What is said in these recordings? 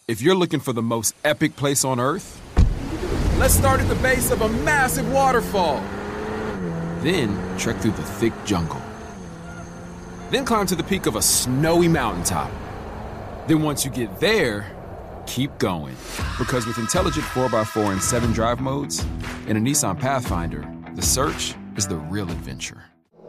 If you're looking for the most epic place on Earth, let's start at the base of a massive waterfall. Then trek through the thick jungle. Then climb to the peak of a snowy mountaintop. Then once you get there, keep going. Because with intelligent 4x4 and 7 drive modes and a Nissan Pathfinder, the search is the real adventure.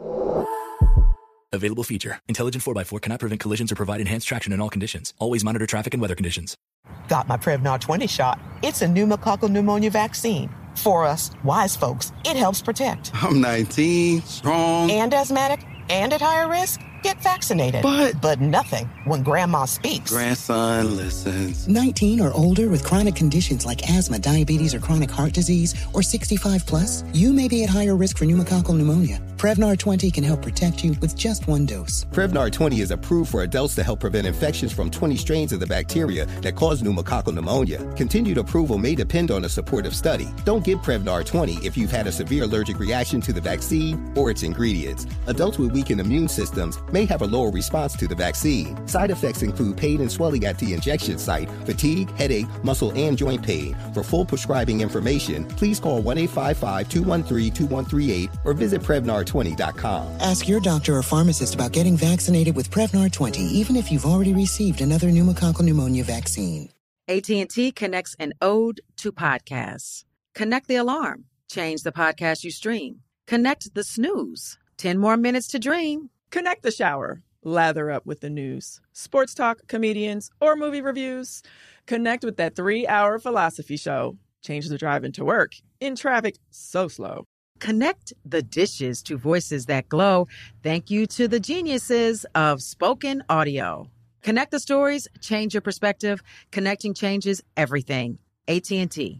Available feature. Intelligent 4x4 cannot prevent collisions or provide enhanced traction in all conditions. Always monitor traffic and weather conditions. Got my Prevnar 20 shot. It's a pneumococcal pneumonia vaccine. For us, wise folks, it helps protect. I'm 19, strong. And asthmatic, and at higher risk. Get vaccinated. But nothing when grandma speaks. Grandson listens. 19 or older with chronic conditions like asthma, diabetes, or chronic heart disease, or 65 plus, you may be at higher risk for pneumococcal pneumonia. Prevnar 20 can help protect you with just one dose. Prevnar 20 is approved for adults to help prevent infections from 20 strains of the bacteria that cause pneumococcal pneumonia. Continued approval may depend on a supportive study. Don't get Prevnar 20 if you've had a severe allergic reaction to the vaccine or its ingredients. Adults with weakened immune systems may have a lower response to the vaccine. Side effects include pain and swelling at the injection site, fatigue, headache, muscle, and joint pain. For full prescribing information, please call 1-855-213-2138 or visit Prevnar20.com. Ask your doctor or pharmacist about getting vaccinated with Prevnar 20, even if you've already received another pneumococcal pneumonia vaccine. AT&T connects an ode to podcasts. Connect the alarm. Change the podcast you stream. Connect the snooze. 10 more minutes to dream. Connect the shower. Lather up with the news, sports talk, comedians, or movie reviews. Connect with that 3-hour philosophy show. Change the drive into work in traffic so slow. Connect the dishes to voices that glow. Thank you to the geniuses of spoken audio. Connect the stories, change your perspective. Connecting changes everything. AT&T.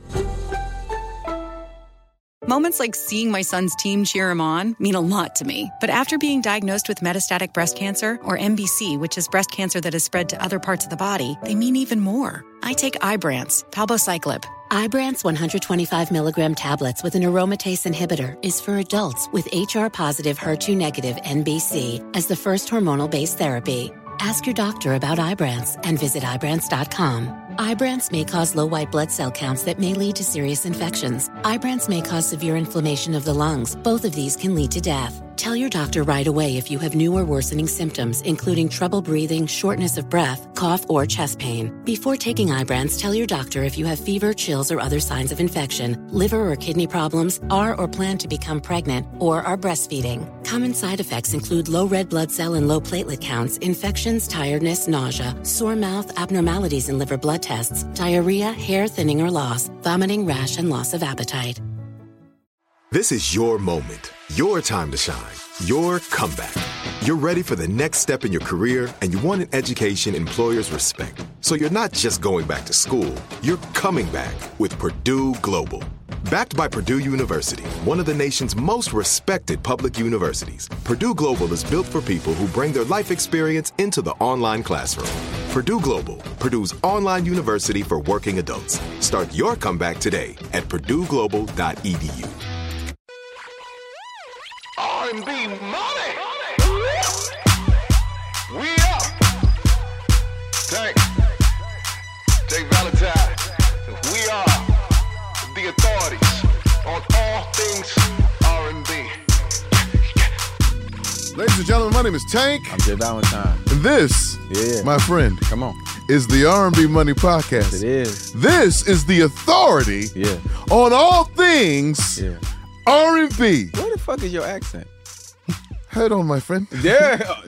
Moments like seeing my son's team cheer him on mean a lot to me. But after being diagnosed with metastatic breast cancer, or MBC, which is breast cancer that has spread to other parts of the body, they mean even more. I take Ibrance, palbociclib. Ibrance 125 milligram tablets with an aromatase inhibitor is for adults with HR-positive, HER2-negative MBC as the first hormonal-based therapy. Ask your doctor about Ibrance and visit Ibrance.com. Ibrance may cause low white blood cell counts that may lead to serious infections. Ibrance may cause severe inflammation of the lungs. Both of these can lead to death. Tell your doctor right away if you have new or worsening symptoms, including trouble breathing, shortness of breath, cough, or chest pain. Before taking Ibrance, tell your doctor if you have fever, chills, or other signs of infection, liver or kidney problems, are or plan to become pregnant, or are breastfeeding. Common side effects include low red blood cell and low platelet counts, infections, tiredness, nausea, sore mouth, abnormalities in liver blood tests, diarrhea, hair thinning or loss, vomiting, rash, and loss of appetite. This is your moment, your time to shine, your comeback. You're ready for the next step in your career, and you want an education employers respect. So you're not just going back to school, you're coming back with Purdue Global. Backed by Purdue University, one of the nation's most respected public universities, Purdue Global is built for people who bring their life experience into the online classroom. Purdue Global, Purdue's online university for working adults. Start your comeback today at purdueglobal.edu. R&B money. We up. Tank Valentine. We are the authorities on all things R&B. Ladies and gentlemen, my name is Tank. I'm Jay Valentine. And this, my friend, come on, is the R&B Money Podcast. It is. This is the authority on all things R&B. Where the fuck is your accent? Hold on, my friend. Yeah.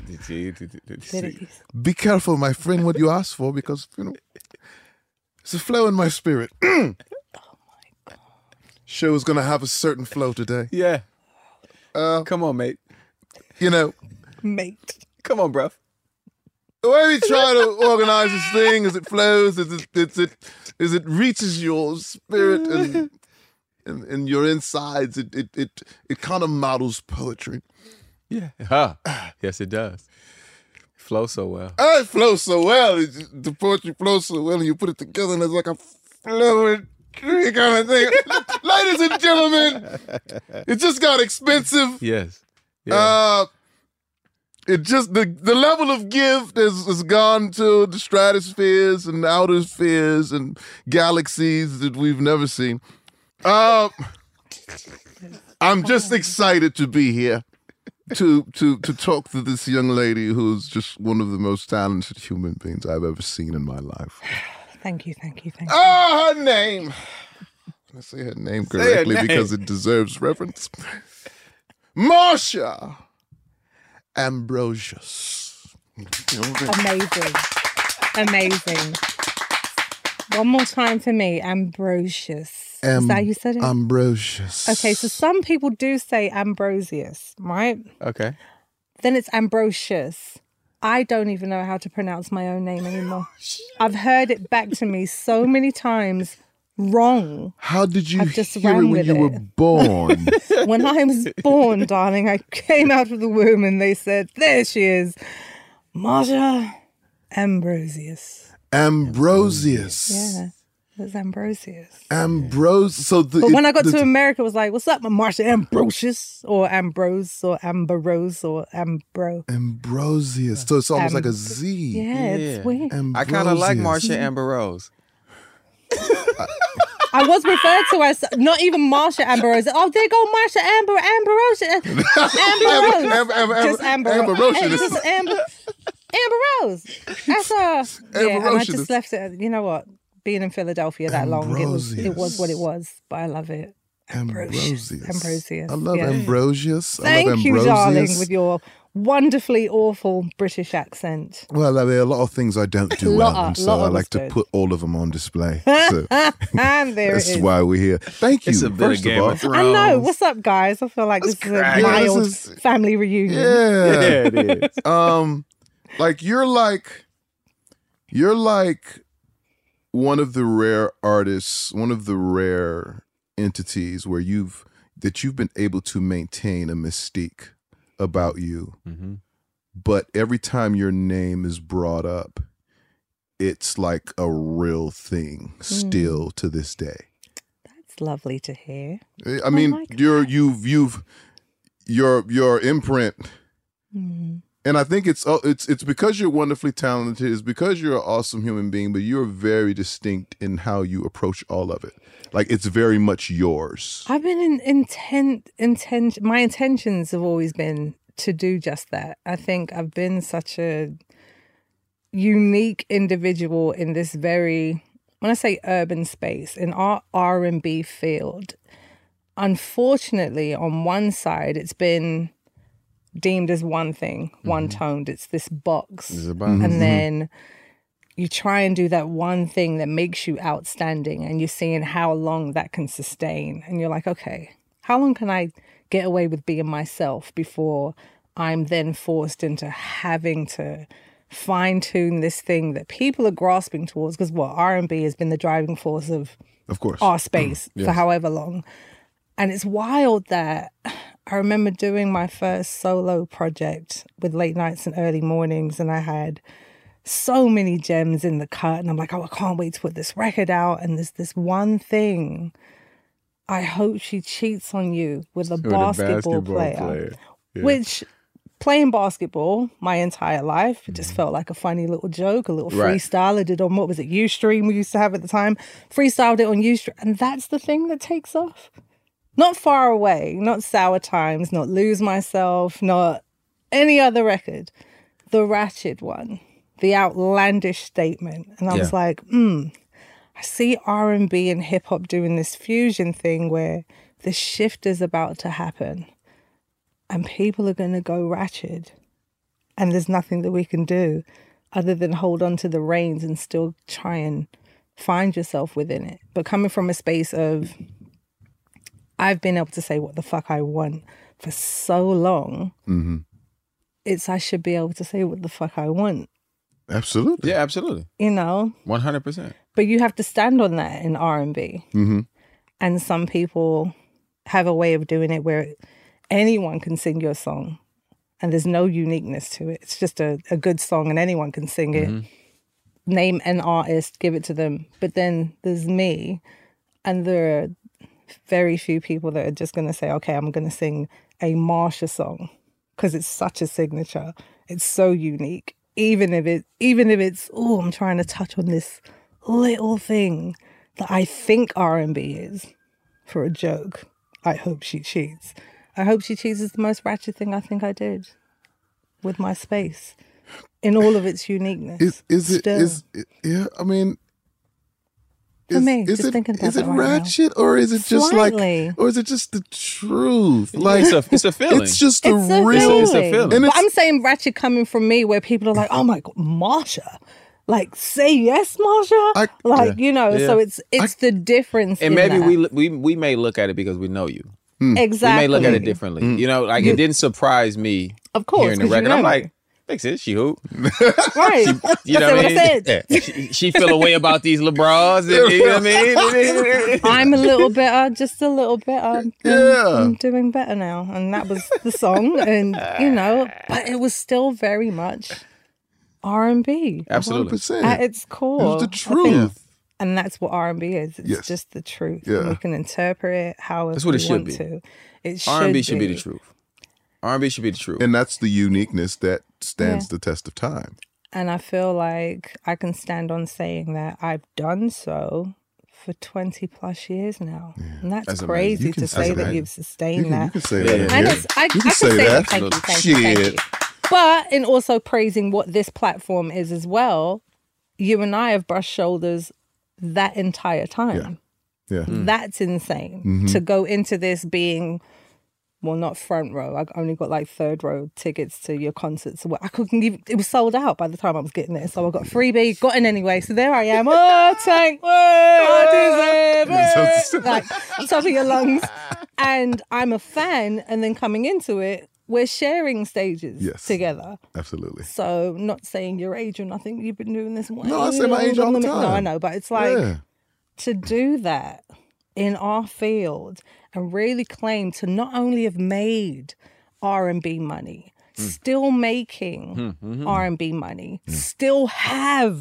Be careful, my friend, what you ask for, because, it's a flow in my spirit. Oh, my God. Show's going to have a certain flow today. Yeah. Come on, mate. Mate. Come on, bruv. The way we try to organize this thing as it flows, as it reaches your spirit and your insides, it kind of models poetry. Yeah. Yes, it does. It flows so well. It flows so well. The poetry flows so well, and you put it together, and it's like a flowing tree kind of thing. Ladies and gentlemen, it just got expensive. Yes. Yeah. it just the level of gift has gone to the stratospheres and outer spheres and galaxies that we've never seen. I'm just excited to be here to talk to this young lady who's just one of the most talented human beings I've ever seen in my life. Thank you. Her name. Let's say her name correctly because it deserves reference. Marsha Ambrosius. Amazing. One more time for me, Ambrosius. Is that how you said it? Ambrosius. Okay, so some people do say Ambrosius, right? Okay. Then it's Ambrosius. I don't even know how to pronounce my own name anymore. I've heard it back to me so many times wrong. How did you just hear it when you were born? When I was born, darling, I came out of the womb and they said, there she is, Marsha Ambrosius. Ambrosius. Yeah, it was Ambrosius. But when I got to America, it was like, what's up, Marsha Ambrosius? Or Ambrose, or Ambrose, or Ambro. Ambrosius. So it's almost like a Z. Yeah, it's weird. I kind of like Marsha Amber Rose. I was referred to as not even Marsha Amber Rose. Oh, there go Marsha Amber Rose. Just Amber Rose. That's and I just left it. You know what? Being in Philadelphia that long, it was what it was. But I love it. Ambrosius. I love Ambrosius. Thank you, darling, with your wonderfully awful British accent. Well, there are a lot of things I don't do well, and so I like to put all of them on display. So and that's why we're here. Thank you. First of all, I know. What's up, guys? I feel like this is a mild family reunion. Yeah, it is. Like you're like one of the rare artists, one of the rare entities where you've been able to maintain a mystique about you, but every time your name is brought up, it's like a real thing still to this day. That's lovely to hear. I mean, your imprint, and I think it's because you're wonderfully talented. It's because you're an awesome human being, but you're very distinct in how you approach all of it. Like it's very much yours. I've been my intentions have always been to do just that. I think I've been such a unique individual in this very, when I say urban space, in our R&B field. Unfortunately, on one side, it's been deemed as one thing, one-toned. It's this box. And then you try and do that one thing that makes you outstanding, and you're seeing how long that can sustain. And you're like, okay, how long can I get away with being myself before I'm then forced into having to fine-tune this thing that people are grasping towards? Because R&B has been the driving force of course, our space for however long. And it's wild that I remember doing my first solo project with Late Nights and Early Mornings, and I had so many gems in the cut, and I'm like, oh, I can't wait to put this record out. And there's this one thing. I hope she cheats on you with a basketball player. Yeah. Which, playing basketball my entire life, it just felt like a funny little joke, a little freestyle. I did on, what was it, Ustream we used to have at the time. Freestyled it on Ustream. And that's the thing that takes off. Not Far Away, not Sour Times, not Lose Myself, not any other record. The Ratchet one. The outlandish statement. And I was like, I see R&B and hip hop doing this fusion thing where the shift is about to happen and people are going to go ratchet. And there's nothing that we can do other than hold on to the reins and still try and find yourself within it. But coming from a space of, I've been able to say what the fuck I want for so long, I should be able to say what the fuck I want. Absolutely. Yeah, absolutely. You know? 100%. But you have to stand on that in R&B. And some people have a way of doing it where anyone can sing your song and there's no uniqueness to it. It's just a good song and anyone can sing it. Name an artist, give it to them. But then there's me, and there are very few people that are just going to say, okay, I'm going to sing a Marsha song because it's such a signature. It's so unique. Even if it's, oh, I'm trying to touch on this little thing that I think R&B is for a joke. I hope she cheats. I hope she cheats is the most ratchet thing I think I did with my space in all of its uniqueness. Yeah, I mean, for me, just thinking about is it right ratchet now. or is it just Slightly. or is it just the truth? Like it's a feeling. It's just It's a real. It's a feeling. And But I'm saying ratchet coming from me where people are like, oh my God, Marsha. Like, say yes, Marsha. So it's the difference. And in maybe that. we may look at it because we know you. Exactly. We may look at it differently. You know, like it didn't surprise me. Of course, hearing the 'cause you record. know I'm me. like, makes sense. She hoop. Right. You know That's what I mean? said. Yeah. She feel a way about these LeBrons. You know what I mean? I'm a little bitter, just a little bitter. Yeah. I'm doing better now. And that was the song. And, but it was still very much R&B. Absolutely. 100%. At its core. It was the I think. truth. And that's what R&B is. It's Yes. just the truth. Yeah. And we can interpret it however That's what it we should want be. to. It should R&B should be the truth. R&B should be the truth. And that's the uniqueness that stands the test of time. And I feel like I can stand on saying that I've done so for 20 plus years now. And that's crazy to say that you've sustained that. You can say that. And Yeah. I can say that. Thank you. But in also praising what this platform is as well, you and I have brushed shoulders that entire time. Yeah. That's insane. To go into this being, well, not front row. I only got like third row tickets to your concerts. I couldn't even, it was sold out by the time I was getting there. So I got freebie, got in anyway. So there I am. Oh, Tank, I deserve it. Like, top of your lungs. And I'm a fan. And then coming into it, we're sharing stages together. Absolutely. So not saying your age or nothing. You've been doing this. No, I say my age all the time. No, I know. But it's like to do that in our field and really claim to not only have made R&B money, still making R&B money, still have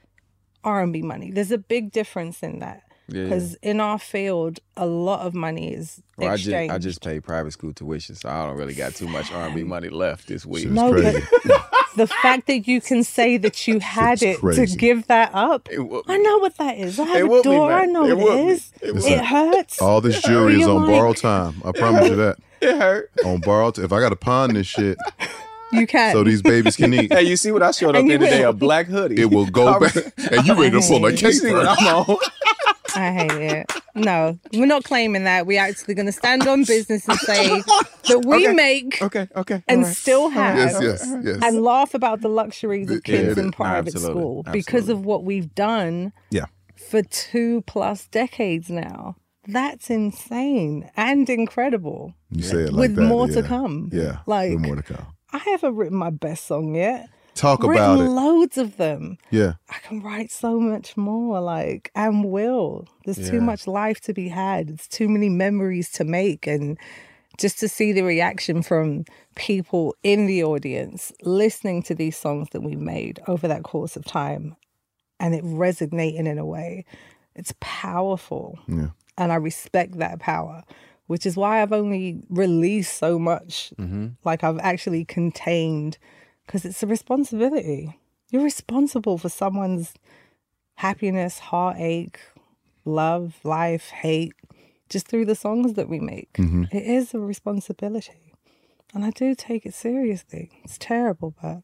R&B money. There's a big difference in that. Because in our field, a lot of money is exchanged. I just paid private school tuition, so I don't really got too much R&B money left this week. No, but the fact that you can say that you had it to give that up, I know what that is. I have a door. I know what it is. It hurts. All this jewelry is on borrowed time. I promise you that. It hurt. On borrowed time. If I got to pawn this shit, you can. so these babies can eat. Hey, you see what I showed up in today? A black hoodie. It will go back. And you ready to pull a You case see what I'm on? I hate it. No, we're not claiming that. We're actually going to stand on business and say that we make and still have Yes. and laugh about the luxuries of kids in private Absolutely. school because of what we've done for 2+ decades now. That's insane and incredible. You say it like with that. more to come. Yeah. Like, with more to come. I haven't written my best song yet. Talk I've about written it. loads of them. Yeah. I can write so much more, like, and will. There's too much life to be had. It's too many memories to make. And just to see the reaction from people in the audience listening to these songs that we made over that course of time and it resonating in a way, it's powerful. Yeah. And I respect that power, which is why I've only released so much. Like, I've actually contained, because it's a responsibility. You're responsible for someone's happiness, heartache, love, life, hate, just through the songs that we make. It is a responsibility. And I do take it seriously. It's terrible, but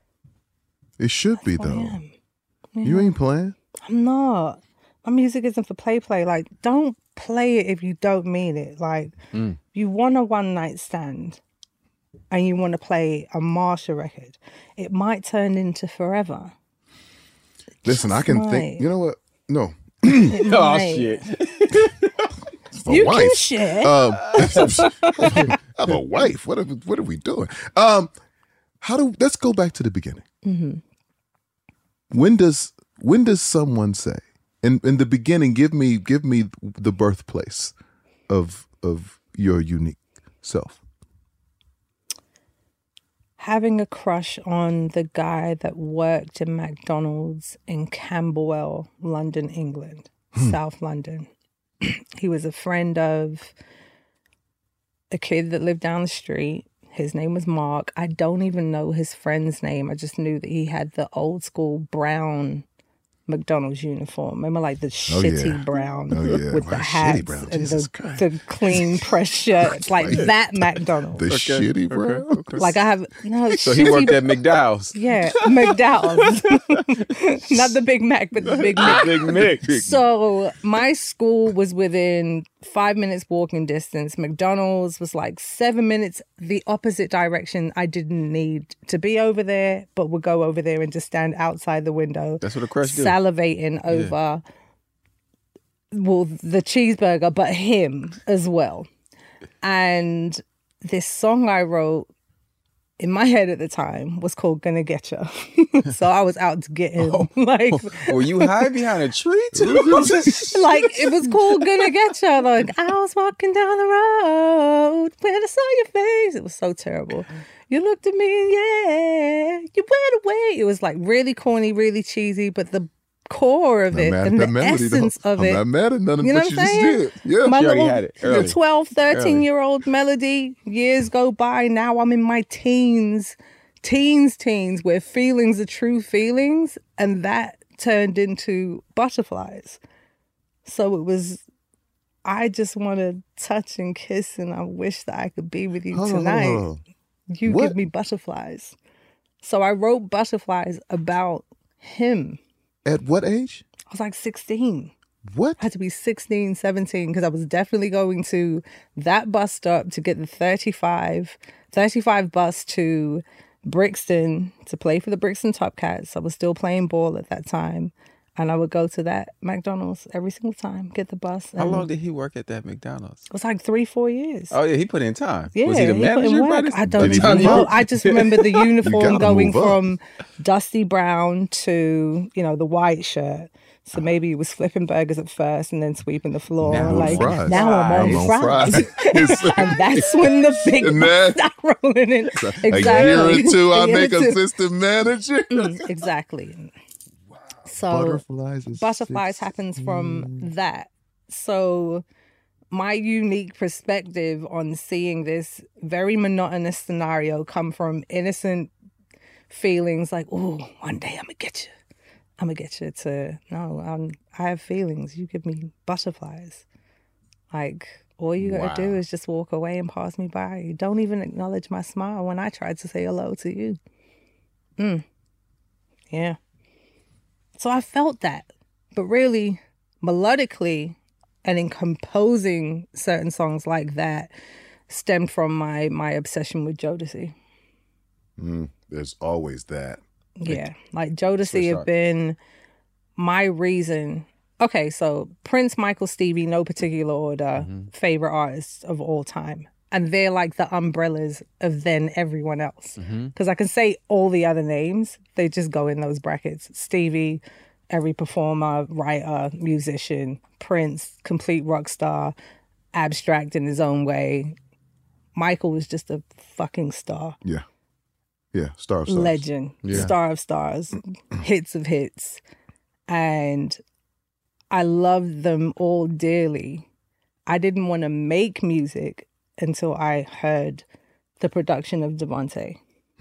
It should be, who I though. am. You ain't playing. I'm not. My music isn't for play. Like, don't play it if you don't mean it. Like, you want a one-night stand and you want to play a Marsha record, it might turn into forever. Listen, I can might. think. You know what? No. It Oh, might. shit. My You wife. can share. I have a wife. What are we doing? Let's go back to the beginning. When does someone say, in the beginning, give me the birthplace of your unique self? Having a crush on the guy that worked in McDonald's in Camberwell, London, England, South London. He was a friend of a kid that lived down the street His name was Mark. I don't even know his friend's name. I just knew that he had the old school brown McDonald's uniform. Remember, like the shitty brown with the hats and the clean press shirts, like that McDonald's. The shitty brown. Like I have So he worked at McDowell's. Yeah, McDowell's. Not the Big Mac, but the Big Mac. Big Mac. So my school was within 5 minutes walking distance. McDonald's was like 7 minutes the opposite direction. I didn't need to be over there, but would go over there and just stand outside the window. That's what a crush do. Salivating over, well, the cheeseburger, but him as well. And this song I wrote in my head at the time was called Gonna Getcha. So I was out to get him. Like, were you high behind a tree too? Like, it was called Gonna Getcha. Like, I was walking down the road when I saw your face. It was so terrible. You looked at me and yeah, you went away. It was like really corny, really cheesy, but the core of it and the essence of it. I'm not mad at none of You know what what you I'm just saying? did. Yeah. My She already little had it early. 12, 13-year-old melody, years go by. Now I'm in my teens, where feelings are true feelings. And that turned into butterflies. So it was, I just want to touch and kiss, and I wish that I could be with you tonight. Hold on. You give me butterflies. So I wrote Butterflies about him. At what age? I was like 16. What? I had to be 16, 17, because I was definitely going to that bus stop to get the 35 bus to Brixton to play for the Brixton Top Cats. I was still playing ball at that time. And I would go to that McDonald's every single time, get the bus. How long did he work at that McDonald's? It was like 3-4 years. Oh, yeah, he put in time. Yeah, was he the put in manager? work. I don't even know. I just remember the uniform going from dusty brown to, the white shirt. So maybe he was flipping burgers at first and then sweeping the floor. Now I'm on now I'm on fries. And that's when the big bucks start rolling in. Exactly. A year or two, I'll make assistant manager. Exactly. So Butterflies happens from that. So my unique perspective on seeing this very monotonous scenario come from innocent feelings like, oh, one day I'm going to get you. I'm going to get you to, no, I have feelings. You give me butterflies. Like, all you got to do is just walk away and pass me by. You don't even acknowledge my smile when I tried to say hello to you. Yeah. So I felt that, but really melodically and in composing certain songs like that stemmed from my obsession with Jodeci. There's always that. Yeah, like Jodeci have been my reason. Okay, so Prince, Michael, Stevie, no particular order, favorite artists of all time. And they're like the umbrellas of then everyone else. Because I can say all the other names, they just go in those brackets. Stevie, every performer, writer, musician. Prince, complete rock star, abstract in his own way. Michael was just a fucking star. Yeah. Yeah, star of stars. Legend, star of stars, hits of hits. And I loved them all dearly. I didn't want to make music until I heard the production of Devontae.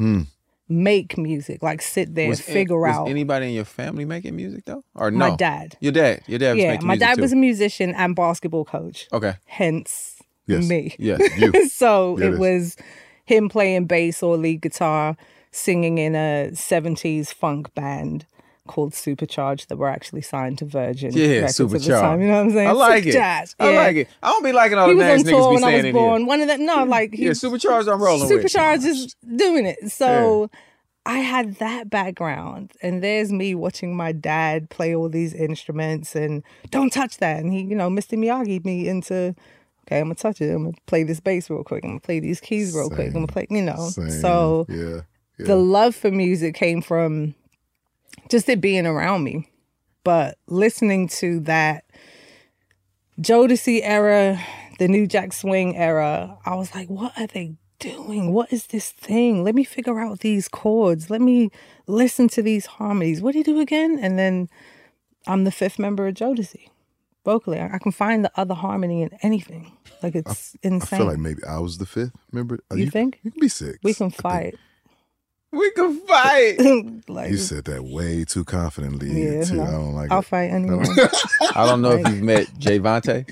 Make music, like sit there, figure out. Was anybody in your family making music though? Or no? My dad. Your dad was making music my dad too. was a musician and basketball coach. Okay. Hence Yes. me. Yes, you. So Yeah, it was him playing bass or lead guitar, singing in a 70s funk band called Supercharged that were actually signed to Virgin. Yeah, Records at the Supercharged. time, you know what I'm saying? I like it. Supercharged, I like it. I don't be liking all he the was names on tour niggas be when I saying was in born. here. One of them, no, like Yeah, Supercharged I'm rolling with. Supercharged is doing it. So I had that background, and there's me watching my dad play all these instruments and don't touch that. And he, Mr. Miyagi me into, okay, I'm gonna touch it. I'm gonna play this bass real quick. I'm gonna play these keys real quick. I'm gonna play, So the love for music came from just it being around me. But listening to that Jodeci era, the New Jack Swing era, I was like, what are they doing? What is this thing? Let me figure out these chords. Let me listen to these harmonies. What do you do again? And then I'm the fifth member of Jodeci. vocally. I can find the other harmony in anything. Like, it's insane. I feel like maybe I was the fifth. Remember? You think? You can be six. We can fight. We can fight. Like, you said that way too confidently. Yeah, too. no. I don't like I'll it. fight anyone. I don't know if you've met Javante.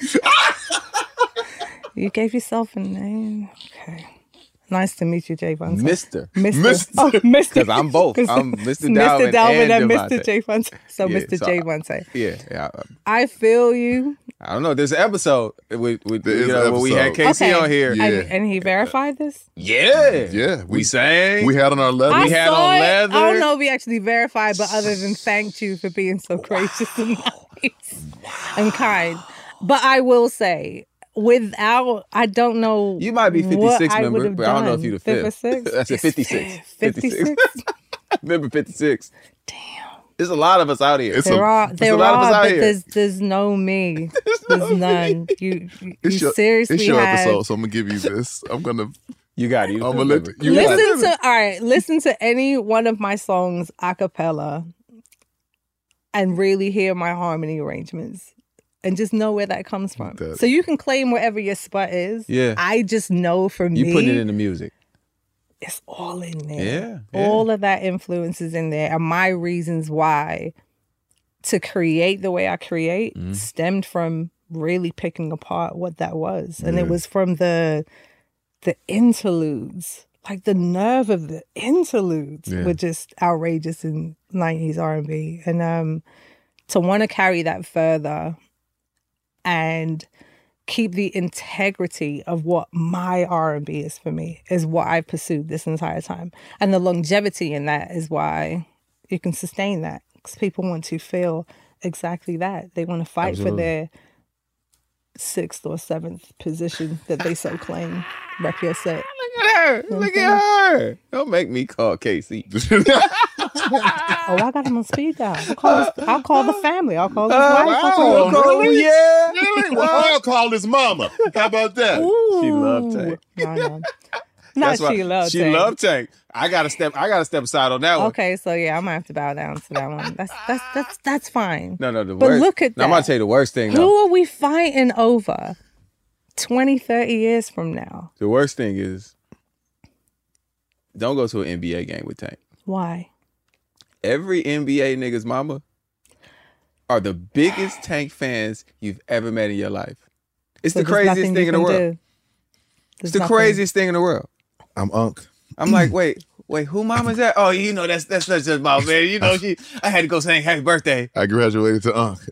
You gave yourself a name. Okay. Nice to meet you, Javante. Mr. Oh, Mr. Because I'm both. I'm Mr. Dalvin, Mr. Dalvin and Javante. Mr. Javante. So Yeah, Mr. so Javante. Yeah. I feel you. I don't know. There's an episode with There is an when we had episode. Casey on here. Yeah. And he verified this? Yeah. We sang. We had on our leather. We had saw on it. leather. I don't know if we actually verified, but other than thanked you for being so gracious and nice and kind. But I will say, I don't know. You might be 56 what I member, would have but I don't know if done. you're the fifth. 56? That's a 56. 56? Member 56. Damn. There's a lot of us out here. There are, a lot of us out but here. there's no me. There's none. You seriously It's your have. episode, so I'm gonna give you this. I'm gonna. You got it. I'm gonna let you. Listen to any one of my songs a cappella and really hear my harmony arrangements and just know where that comes from. So you can claim wherever your spot is. Yeah. I just know for me. You put it in the music. It's all in there. Yeah. All of that influence is in there. And my reasons why to create the way I create stemmed from really picking apart what that was. And it was from the interludes. Like the nerve of the interludes were just outrageous in 90s R&B. And to want to carry that further and keep the integrity of what my R&B is for me is what I've pursued this entire time. And the longevity in that is why you can sustain that. Because people want to feel exactly that. They want to fight for their 6th or 7th position that they so claim. Wreck your set. Look at her. Look at her. Don't make me call Casey. Oh, I got him on speed dial. I'll call the family. I'll call his wife. Really? Yeah. Really? Well, I'll call his mama. How about that? Ooh. She loved Tank. No. That's why She loved she Tank. loved Tank. I gotta step aside on that one. Okay, so yeah, I might have to bow down to that one. That's fine. No, the But worst. look at No, I'm gonna that. tell you the worst thing Who though. are we fighting over 20, 30 years from now? The worst thing is don't go to an NBA game with Tank. Why? Every NBA nigga's mama are the biggest Tank fans you've ever met in your life. It's But the there's craziest nothing thing you in the can world. do. It's the craziest thing in the world. I'm Unc. I'm like, wait, who mama's that? Oh, you know, that's such a mom, man. You know, I had to go sing happy birthday. I graduated to Unc.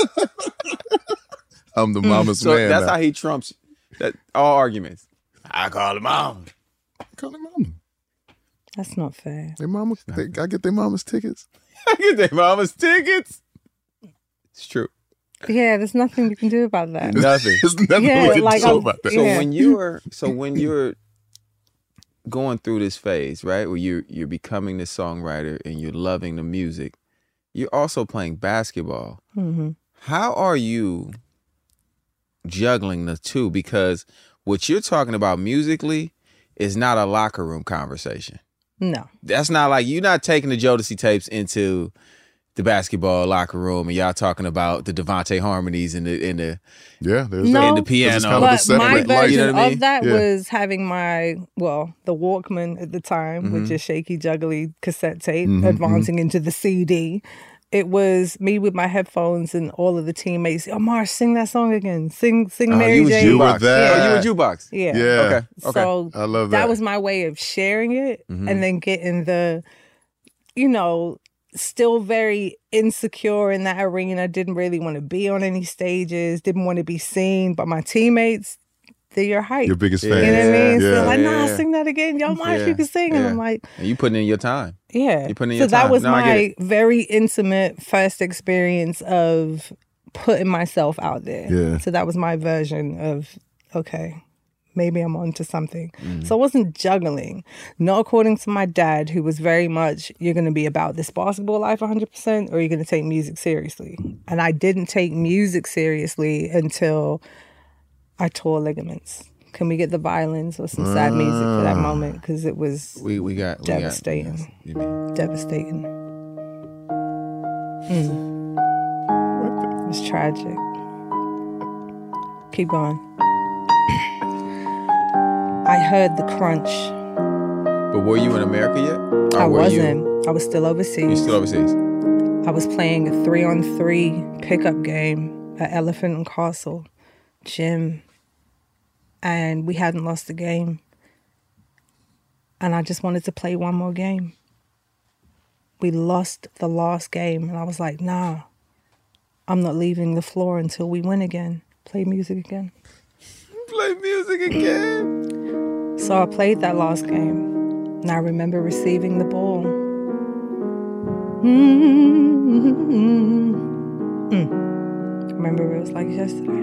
I'm the mama's So man. that's now. how he trumps all arguments. I call him mom. Call him mama. That's not fair. Their mama. I get their mama's tickets. I get their mama's tickets. It's true. Yeah, there's nothing you can do about that. Nothing. There's nothing Yeah, we can like, do I'm- about that. So when you're going through this phase, right, where you're becoming the songwriter and you're loving the music, you're also playing basketball. Mm-hmm. How are you juggling the two? Because what you're talking about musically is not a locker room conversation. No. That's not like you're not taking the Jodeci tapes into the basketball locker room and y'all talking about the Devontae harmonies and the there's and the piano. It's kind of a But my separate life. version You know what I mean? of that Yeah. was having the Walkman at the time, which is shaky juggly cassette tape, advancing into the CD. It was me with my headphones and all of the teammates. Oh, Mars, sing that song again. Sing Mary you was J. jukebox. that. Oh, you were jukebox. Yeah. Yeah. Okay. So I love that that. was my way of sharing it and then getting the, still very insecure in that arena. Didn't really want to be on any stages. Didn't want to be seen. But my teammates, they're your hype. Your biggest You fan. know what I mean? Yeah. So like, Yeah. sing that again. Yo, Mars, you can sing. And I'm like, and you putting in your time. yeah. You putting in So your time. that was No, I get my it. very intimate first experience of putting myself out there. Yeah. So that was my version of, okay, maybe I'm onto something. Mm. So I wasn't juggling. Not according to my dad, who was very much, you're going to be about this basketball life 100% or you're going to take music seriously. And I didn't take music seriously until I tore ligaments. Can we get the violins or some sad music for that moment? Because it was We got devastating. yes, you mean. Devastating. It was tragic. Keep going. I heard the crunch. But were you in America yet? I wasn't. I was still overseas. You're still overseas? I was playing a 3-on-3 pickup game at Elephant and Castle Gym. And we hadn't lost the game. And I just wanted to play one more game. We lost the last game. And I was like, nah, I'm not leaving the floor until we win again. Play music again. Play music again. So I played that last game. And I remember receiving the ball. Remember, it was like yesterday.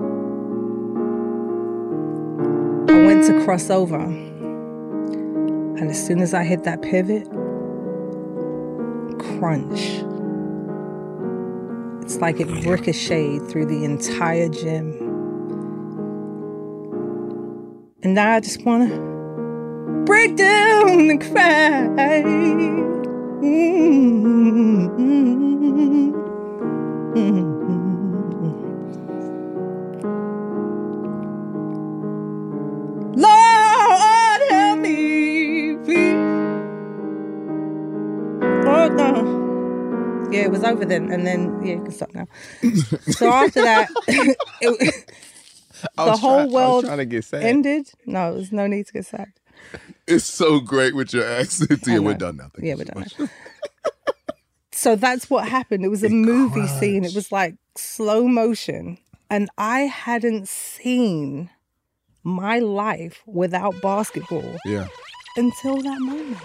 I went to cross over. And as soon as I hit that pivot, crunch. It's like it ricocheted through the entire gym. And now I just want to break down and cry. Lord, help me, please. Oh, no. Yeah, it was over then. And then, yeah, you can stop now. So after that, the whole world ended. No, there was no need to get sad. It's so great with your accent. Yeah, we're done now. We're done now. So that's what happened. It was a movie scene. It was like slow motion. And I hadn't seen my life without basketball until that moment.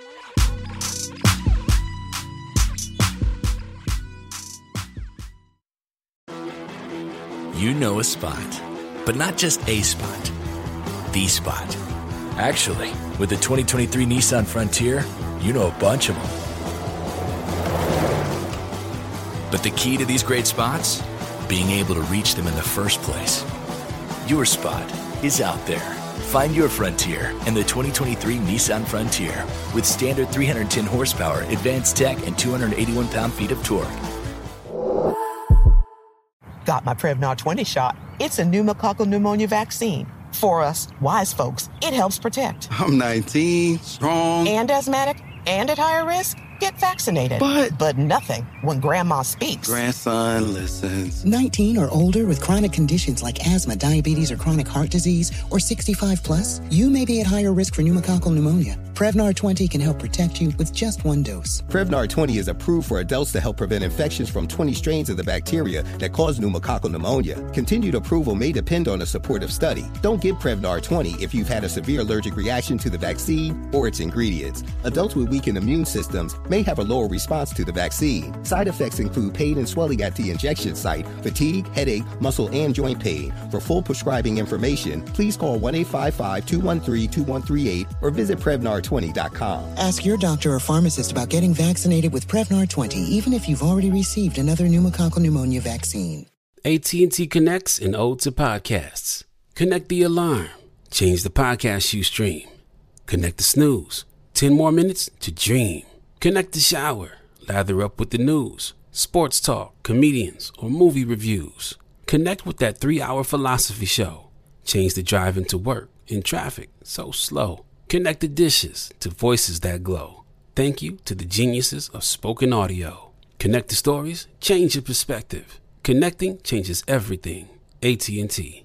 You know a spot, but not just a spot, the spot. Actually, with the 2023 Nissan Frontier, you know a bunch of them. But the key to these great spots? Being able to reach them in the first place. Your spot is out there. Find your Frontier in the 2023 Nissan Frontier with standard 310 horsepower, advanced tech, and 281 pound-feet of torque. Got my Prevnar 20 shot. It's a pneumococcal pneumonia vaccine. For us, wise folks, it helps protect. I'm 19, strong. And asthmatic, and at higher risk? Get vaccinated. But nothing when grandma speaks. Grandson listens. 19 or older with chronic conditions like asthma, diabetes, or chronic heart disease, or 65 plus, you may be at higher risk for pneumococcal pneumonia. Prevnar 20 can help protect you with just one dose. Prevnar 20 is approved for adults to help prevent infections from 20 strains of the bacteria that cause pneumococcal pneumonia. Continued approval may depend on a supportive study. Don't give Prevnar 20 if you've had a severe allergic reaction to the vaccine or its ingredients. Adults with weakened immune systems may have a lower response to the vaccine. Side effects include pain and swelling at the injection site, fatigue, headache, muscle, and joint pain. For full prescribing information, please call 1-855-213-2138 or visit Prevnar20.com. Ask your doctor or pharmacist about getting vaccinated with Prevnar 20, even if you've already received another pneumococcal pneumonia vaccine. AT&T connects an ode to podcasts. Connect the alarm. Change the podcast you stream. Connect the snooze. 10 more minutes to dream. Connect the shower. Lather up with the news, sports talk, comedians, or movie reviews. Connect with that 3-hour philosophy show. Change the drive into work in traffic so slow. Connect the dishes to voices that glow. Thank you to the geniuses of spoken audio. Connect the stories, change your perspective. Connecting changes everything. AT&T.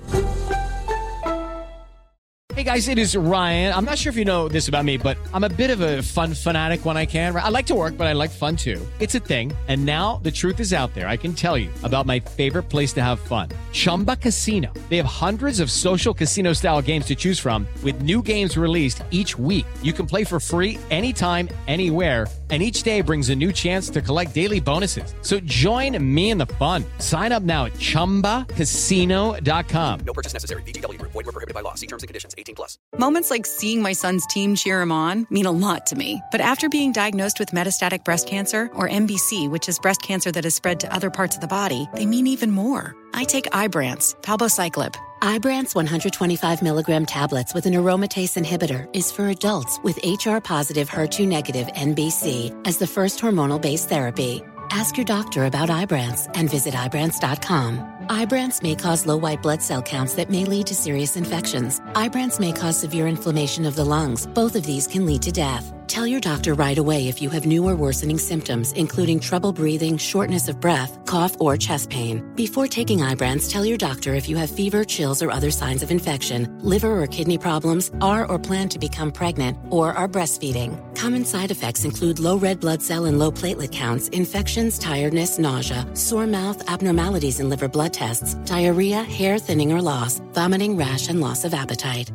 Hey guys, it is Ryan. I'm not sure if you know this about me, but I'm a bit of a fun fanatic when I can. I like to work, but I like fun too. It's a thing. And now the truth is out there. I can tell you about my favorite place to have fun. Chumba Casino. They have hundreds of social casino style games to choose from with new games released each week. You can play for free anytime, anywhere. And each day brings a new chance to collect daily bonuses. So join me in the fun. Sign up now at ChumbaCasino.com. No purchase necessary. VGW Group. Void where prohibited by law. See terms and conditions. 18+. Moments like seeing my son's team cheer him on mean a lot to me. But after being diagnosed with metastatic breast cancer, or MBC, which is breast cancer that has spread to other parts of the body, they mean even more. I take Ibrance, palbociclib. Ibrance 125 milligram tablets with an aromatase inhibitor is for adults with HR-positive, HER2-negative NBC as the first hormonal-based therapy. Ask your doctor about Ibrance and visit Ibrance.com. Ibrance may cause low white blood cell counts that may lead to serious infections. Ibrance may cause severe inflammation of the lungs. Both of these can lead to death. Tell your doctor right away if you have new or worsening symptoms, including trouble breathing, shortness of breath, cough, or chest pain. Before taking Ibrance, tell your doctor if you have fever, chills, or other signs of infection, liver or kidney problems, are or plan to become pregnant, or are breastfeeding. Common side effects include low red blood cell and low platelet counts, infections, tiredness, nausea, sore mouth, abnormalities in liver blood tests, diarrhea, hair thinning or loss, vomiting, rash, and loss of appetite.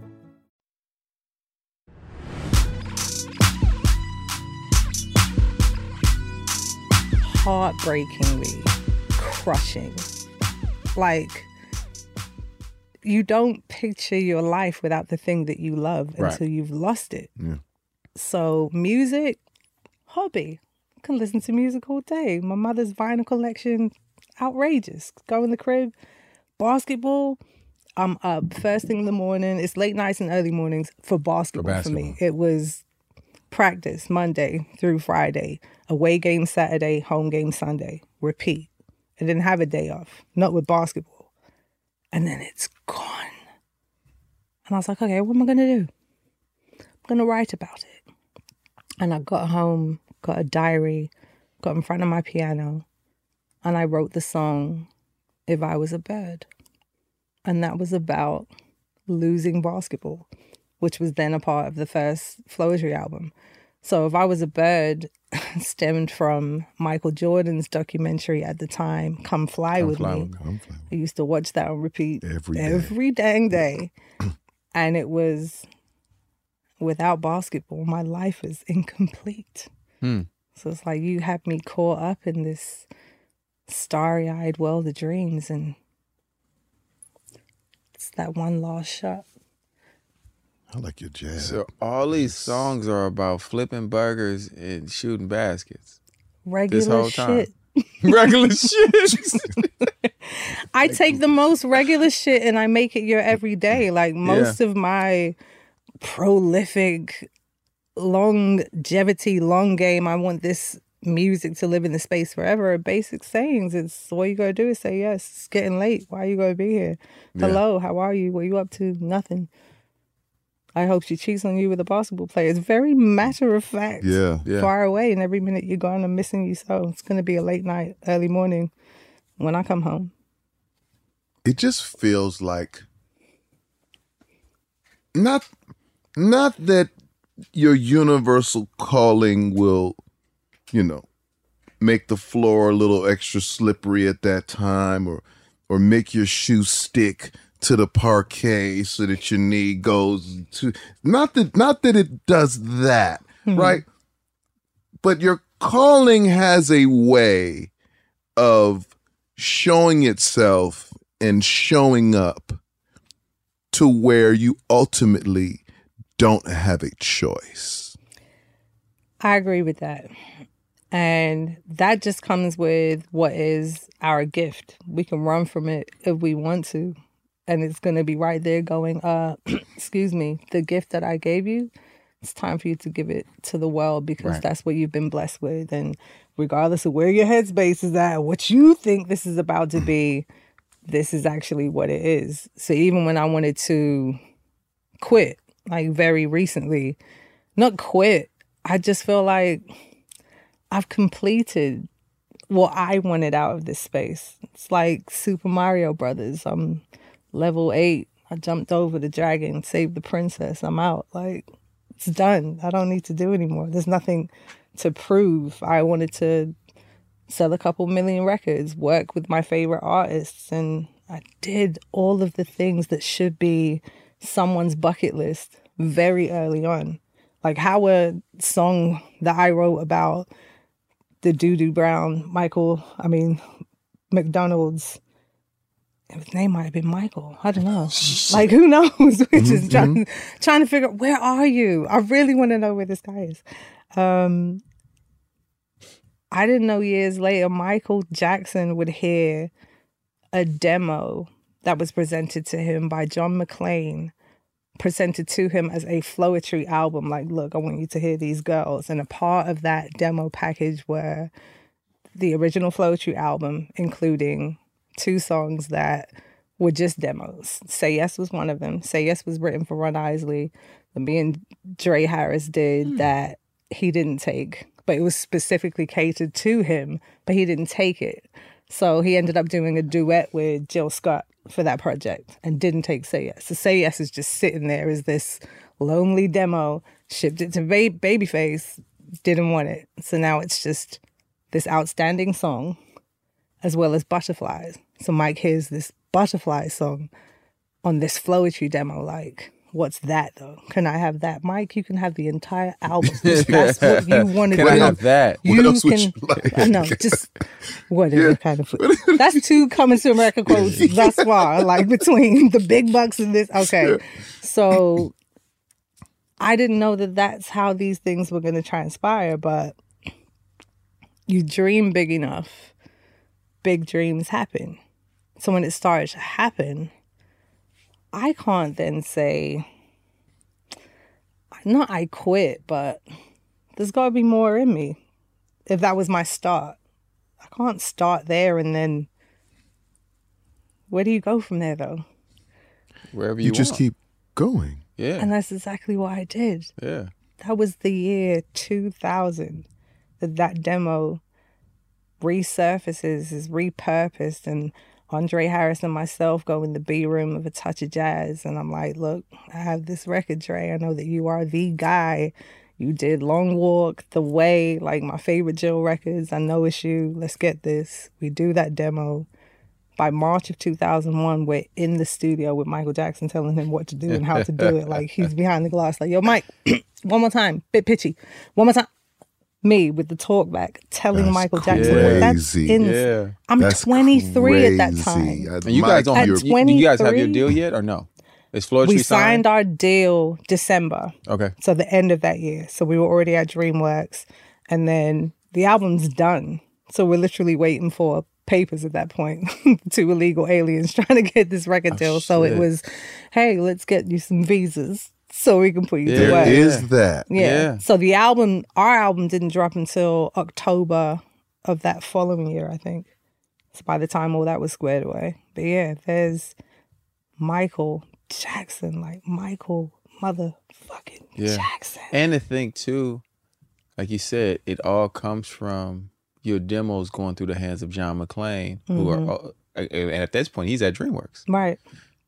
Heartbreakingly crushing. Like, you don't picture your life without the thing that you love until you've lost it. Yeah. So music, hobby. I can listen to music all day. My mother's vinyl collection, outrageous. Go in the crib. Basketball, I'm up first thing in the morning. It's late nights and early mornings for basketball for me. It was practice Monday through Friday, away game Saturday, home game Sunday, repeat. I didn't have a day off, not with basketball. And then it's gone. And I was like, okay, what am I going to do? I'm going to write about it. And I got home, got a diary, got in front of my piano, and I wrote the song, If I Was a Bird. And that was about losing basketball, which was then a part of the first Floetry album. So If I Was a Bird stemmed from Michael Jordan's documentary at the time, Come Fly With Me. I used to watch that on repeat every dang day. And it was, without basketball, my life is incomplete. So it's like you had me caught up in this starry-eyed world of dreams, and it's that one last shot. I like your jazz. So all these songs are about flipping burgers and shooting baskets. Regular this whole time. shit. Regular shit. I take the most regular shit and I make it your everyday. Like most of my prolific longevity, long game, I want this music to live in the space forever, are basic sayings. It's all you gotta do is say yes. It's getting late. Why are you gonna be here? Hello, how are you? What are you up to? Nothing. I hope she cheats on you with a basketball player. It's very matter of fact. Yeah. Far away, and every minute you're gone, I'm missing you. So it's gonna be a late night, early morning when I come home. It just feels like not that your universal calling will, make the floor a little extra slippery at that time, or make your shoe stick to the parquet so that your knee goes to, not that it does that, right? But your calling has a way of showing itself and showing up to where you ultimately don't have a choice. I agree with that. And that just comes with what is our gift. We can run from it if we want to. And it's going to be right there going, excuse me, the gift that I gave you, it's time for you to give it to the world, because that's what you've been blessed with. And regardless of where your headspace is at, what you think this is about to be, this is actually what it is. So even when I wanted to quit, like very recently, not quit, I just feel like I've completed what I wanted out of this space. It's like Super Mario Brothers. I'm level 8. I jumped over the dragon, saved the princess. I'm out. Like, it's done. I don't need to do anymore. There's nothing to prove. I wanted to sell a couple million records, work with my favorite artists, and I did all of the things that should be someone's bucket list very early on. Like how a song that I wrote about the Doo-Doo Brown, McDonald's, his name might have been Michael. I don't know. Like, who knows? We're just trying to figure out, where are you? I really want to know where this guy is. I didn't know years later Michael Jackson would hear a demo that was presented to him by John McClane, presented to him as a Floetry album. Like, look, I want you to hear these girls. And a part of that demo package were the original Floetry album, including 2 songs that were just demos. Say Yes was one of them. Say Yes was written for Ron Isley. And me and Dre Harris did that he didn't take. But it was specifically catered to him, but he didn't take it. So he ended up doing a duet with Jill Scott for that project and didn't take Say Yes. So Say Yes is just sitting there as this lonely demo, shipped it to Babyface, didn't want it. So now it's just this outstanding song as well as Butterflies. So Mike hears this Butterflies song on this Flowetry demo, like, what's that though? Can I have that? Mike, you can have the entire album. That's what you want to do. Can I have that? What else would you like? I know, just whatever kind of food. That's 2 Coming to America quotes thus far, like between the big bucks and this. Okay. So I didn't know that that's how these things were going to transpire, but you dream big enough, big dreams happen. So when it started to happen, I can't then say, not I quit, but there's got to be more in me. If that was my start, I can't start there and then, where do you go from there though? Wherever You just keep going. Yeah. And that's exactly what I did. Yeah. That was the year 2000 that demo resurfaces, is repurposed, and Andre Harris and myself go in the B room of A Touch of Jazz, and I'm like, look, I have this record, Dre. I know that you are the guy. You did Long Walk, The Way, like my favorite Jill records. I No Issue. Let's get this. We do that demo. By March of 2001, we're in the studio with Michael Jackson telling him what to do and how to do it. Like, he's behind the glass, like, yo, Mike, one more time, bit pitchy. One more time. Me with the talk back, telling Michael Jackson, crazy. I'm That's 23 at that time. And you guys don't. You guys have your deal yet, or no? Is Flowetry We signed? signed our deal December. Okay. So the end of that year. So we were already at DreamWorks, and then the album's done. So we're literally waiting for papers at that point. 2 illegal aliens trying to get this record deal. So it was, hey, let's get you some visas so we can put you to work. There is that. Yeah. So the album, our album didn't drop until October of that following year, I think. So by the time all that was squared away. But yeah, there's Michael Jackson, like Michael motherfucking Jackson. And to think too, like you said, it all comes from your demos going through the hands of John McClain, who are, and at this point, he's at DreamWorks. Right.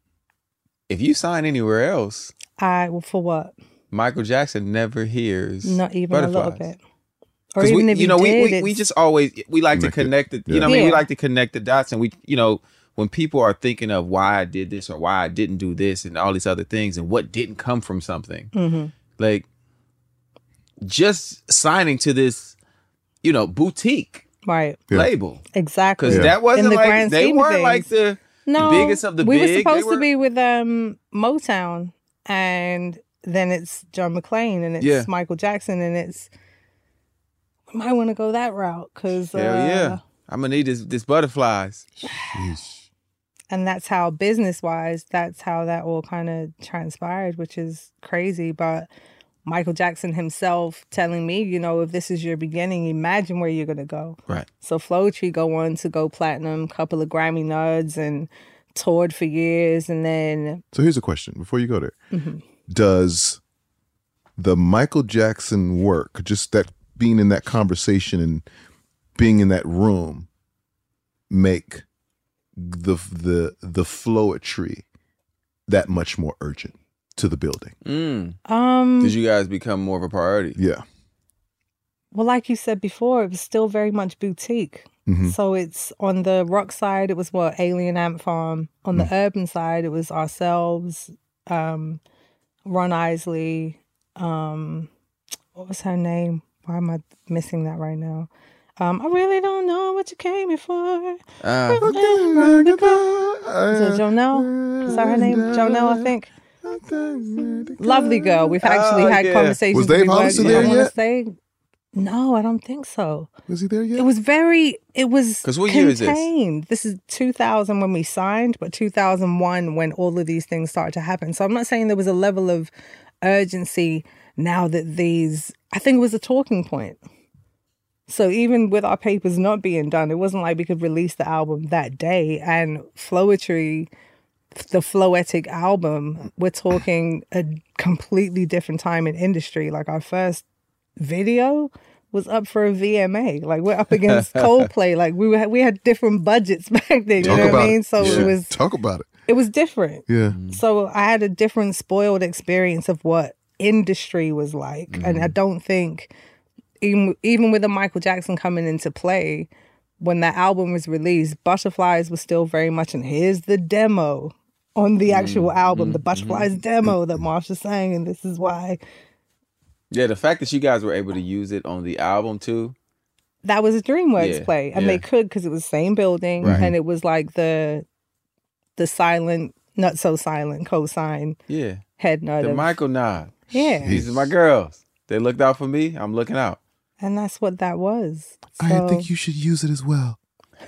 If you sign anywhere else, for what? Michael Jackson never hears not even Butterflies. a little bit. Or even if you know, did, we just always we like to connect the, you know, what I mean, we like to connect the dots, and we, you know, when people are thinking of why I did this or why I didn't do this and all these other things and what didn't come from something, like just signing to this, you know, boutique label, exactly, because that wasn't like they weren't like the biggest of the we big. were supposed to be with Motown, and then it's John McClain and it's Michael Jackson, and it's, we might want to go that route because I'm gonna need this Butterflies. And that's how, business-wise, that's how that all kind of transpired, which is crazy. But Michael Jackson himself telling me, you know, if this is your beginning, imagine where you're going to go. Right. So Flowetry go on to go platinum, couple of Grammy nods, and toured for years. And then... So here's a question before you go there. Does the Michael Jackson work, just that being in that conversation and being in that room, make the Flowetry that much more urgent to the building? Did you guys become more of a priority? Yeah. Well, like you said before, it was still very much boutique. So it's on the rock side, it was Alien Ant Farm. On the urban side, it was ourselves, Ron Isley, what was her name? Why am I missing that right now? I really don't know what you came here for. Is it Jonelle? Is that her name? Jonelle, I think. Lovely girl. We've actually had conversations. Was Dave Hollister there yet? No, I don't think so. Was he there yet? It was Because what year is this? contained. This is 2000 when we signed, but 2001 when all of these things started to happen. So I'm not saying there was a level of urgency now that I think it was a talking point. So even with our papers not being done, it wasn't like we could release the album that day. And Floetry, the Floetic album, we're talking a completely different time in industry. Like our first video was up for a VMA. Like we're up against Coldplay. Like we had different budgets back then. You know what I mean? So it was talk about it. It was different. Yeah. So I had a different spoiled experience of what industry was like, and I don't think even with the Michael Jackson coming into play, when that album was released, Butterflies was still very much, and here's the demo on the actual album, the Butterflies demo that Marsha sang, and this is why. Yeah, the fact that you guys were able to use it on the album too. That was a DreamWorks play, and they could because it was the same building, and it was like the silent, not so silent cosign. Yeah, head nod. The Michael nod. Yeah, these are my girls. They looked out for me. I'm looking out. And that's what that was. So, I think you should use it as well.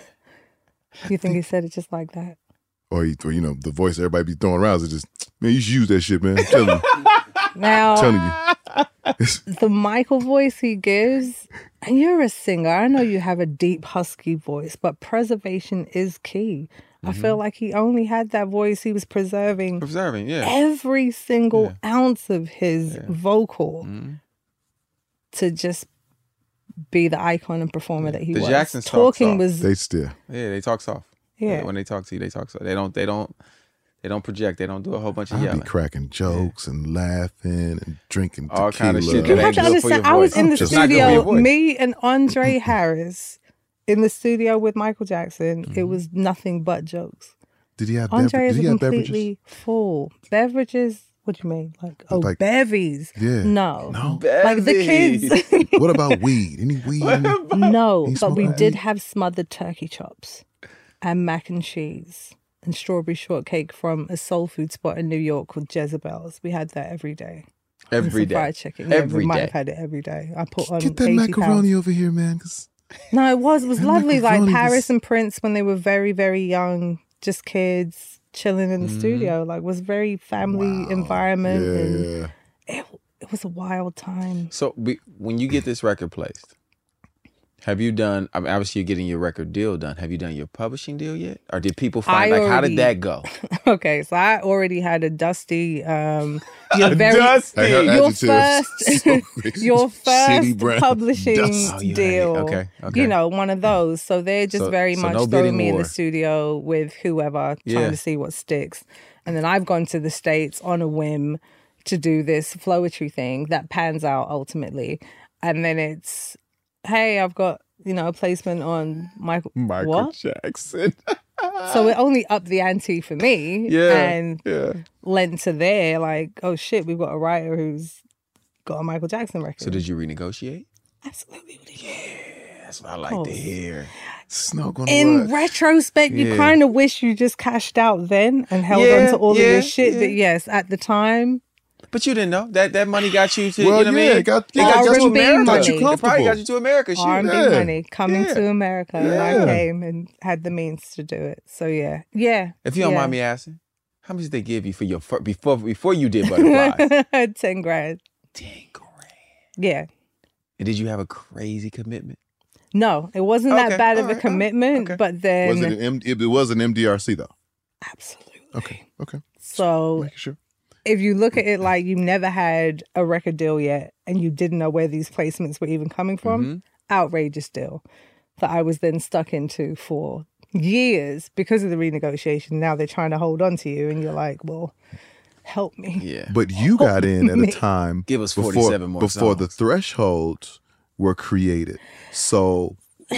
You think he said it just like that? Or you know, the voice everybody be throwing around is just, man, you should use that shit, man. I'm telling you. Now, I'm telling you. The Michael voice he gives, and you're a singer. I know you have a deep, husky voice, but preservation is key. I feel like he only had that voice. He was preserving every single ounce of his vocal to just be the icon and performer that he was. The Jacksons talking talk soft. was they talk soft. Yeah. When they talk to you, they talk soft. They don't project. They don't do a whole bunch of I'd yelling. be cracking jokes and laughing and drinking tequila. All kind of shit. You have to understand, I was in the studio, me and Andre Harris in the studio with Michael Jackson. It was nothing but jokes. Did he have Andre is beverages? completely full. Beverages? What do you mean? Like bevies? Yeah. No. Bevies. Like the kids. What about weed? Any weed? No, He but we smoked did weed? have smothered turkey chops and mac and cheese and strawberry shortcake from a soul food spot in New York called Jezebel's. We had that every day. Every And some day. fried chicken. Every we might day. have had it every day. I put on Get that 80 macaroni pounds. over here, man. 'Cause No, it was lovely. Like macaroni Paris was- and Prince when they were very, very young, just kids chilling in the studio. Like, was very family environment. And it was a wild time. So when you get this record placed, have you done? I mean, obviously, you're getting your record deal done. Have you done your publishing deal yet, or did people find how did that go? Okay, so I already had a dusty. Your very Dusty. your first your Shitty first brand. publishing Dusty. Oh, you had it. deal. Okay. You know, one of those. So they're just So- very so much no throwing bidding me in war. the studio with whoever, Yeah. trying to see what sticks. And then I've gone to the States on a whim to do this Floetry thing that pans out ultimately. And then it's, hey, I've got, a placement on Michael what? Jackson. So it only upped the ante for me and lent to there, like, oh shit, we've got a writer who's got a Michael Jackson record. So did you renegotiate? Absolutely. That's what I like to hear. It's not gonna In work. retrospect, you Yeah. kind of wish you just cashed out then and held on to all of your shit. But yes, at the time, But you didn't know that money got you to. Well, you know what I mean? it got you to R&B America. money. It probably comfortable. got you to America. Shit. R&B Yeah. money coming Yeah. to America, and Yeah. I came and had the means to do it. So yeah. If you don't mind me asking, how much did they give you for your before you did Butterflies? 10 grand. 10 grand. Yeah. And did you have a crazy commitment? No, it wasn't that Okay, bad of all a right, commitment, okay. but then it was an MDRC though. absolutely. Okay. So Making sure. if you look at it like you never had a record deal yet and you didn't know where these placements were even coming from, outrageous deal that I was then stuck into for years because of the renegotiation. Now they're trying to hold on to you and you're like, well, help me. Yeah. But you got in at a time Give us 47 more before the songs. thresholds were created. So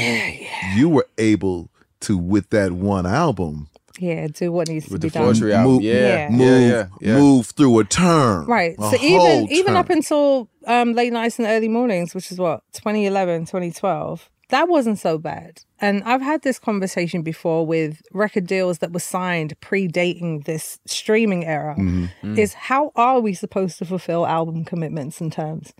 you were able to, with that one album, Yeah, do what needs With to the be done. Floetry album. move, Yeah. move through a term. Right. A So whole even term. up until late nights and early mornings, which is what, 2011, 2012, that wasn't so bad. And I've had this conversation before with record deals that were signed predating this streaming era, is how are we supposed to fulfill album commitments and terms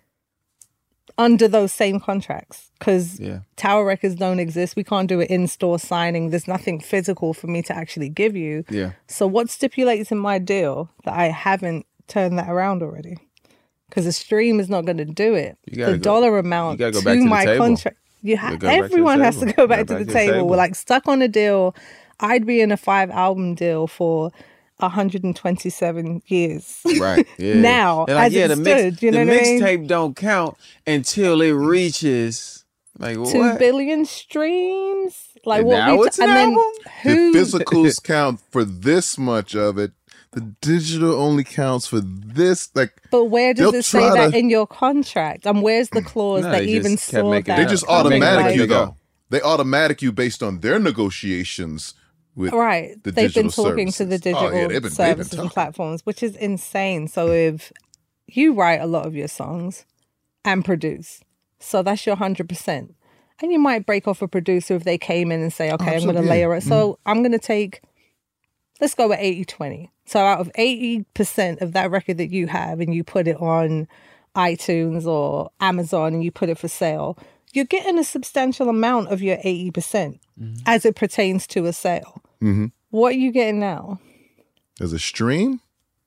under those same contracts? Because Tower Records don't exist. We can't do an in-store signing. There's nothing physical for me to actually give you. Yeah. So what stipulates in my deal that I haven't turned that around already? Because the stream is not going to do it. You gotta The go- dollar amount you gotta go to back to the my table. contract. Everyone has to go back to the table. We're like stuck on a deal. I'd be in a 5-album deal for 127 years. Right. Yeah. Now, like, as it stood, you know what I mean? The mixtape don't count until it reaches like 2 billion streams. Like and what now we it's an album? The physicals count for this much of it. The digital only counts for this. Like, but where does it say that in your contract? And where's the clause that even saw that? They just automatic you though. They automatic you based on their negotiations with the They've been digital talking services. to the digital services and platforms, which is insane. So if you write a lot of your songs and produce, so that's your 100%. And you might break off a producer if they came in and say, okay, I'm going to layer it. So I'm going to take, let's go with 80-20. So out of 80% of that record that you have and you put it on iTunes or Amazon and you put it for sale, you're getting a substantial amount of your 80% as it pertains to a sale. Mm-hmm. What are you getting now? As a stream?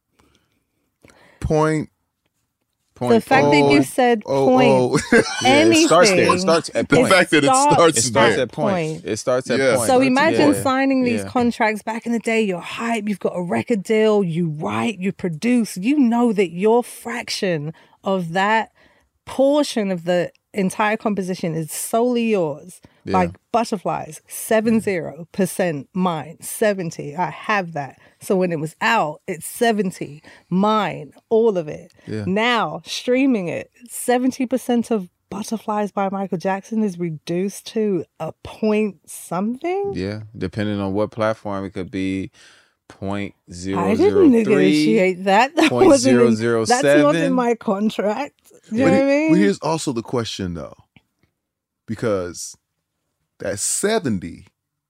Point. The fact that you said point. It starts there. It starts at point. The fact that it starts at point. It starts at point. So imagine signing these contracts back in the day. You're hype. You've got a record deal. You write. You produce. You know that your fraction of that portion of the entire composition is solely yours. Yeah. Like Butterflies, 70% mine, 70. I have that. So when it was out, it's 70 mine, all of it. Yeah. Now streaming it, 70% of Butterflies by Michael Jackson is reduced to a point something. Yeah, depending on what platform, it could be 0.003. I didn't negotiate that. That wasn't in, 0.007. that's not in my contract. You know what I mean? Well, here's also the question though, because that 70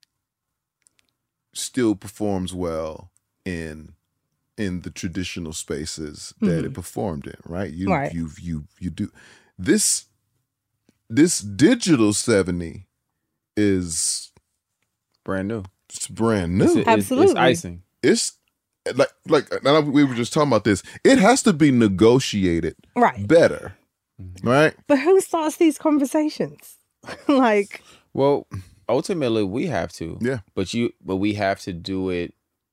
still performs well in the traditional spaces that it performed in, right? You do this digital 70 is brand new. It's brand new. Absolutely. It's icing. It's like now we were just talking about this. It has to be negotiated better, right? But who starts these conversations? Like, well, ultimately we have to. Yeah. But we have to do it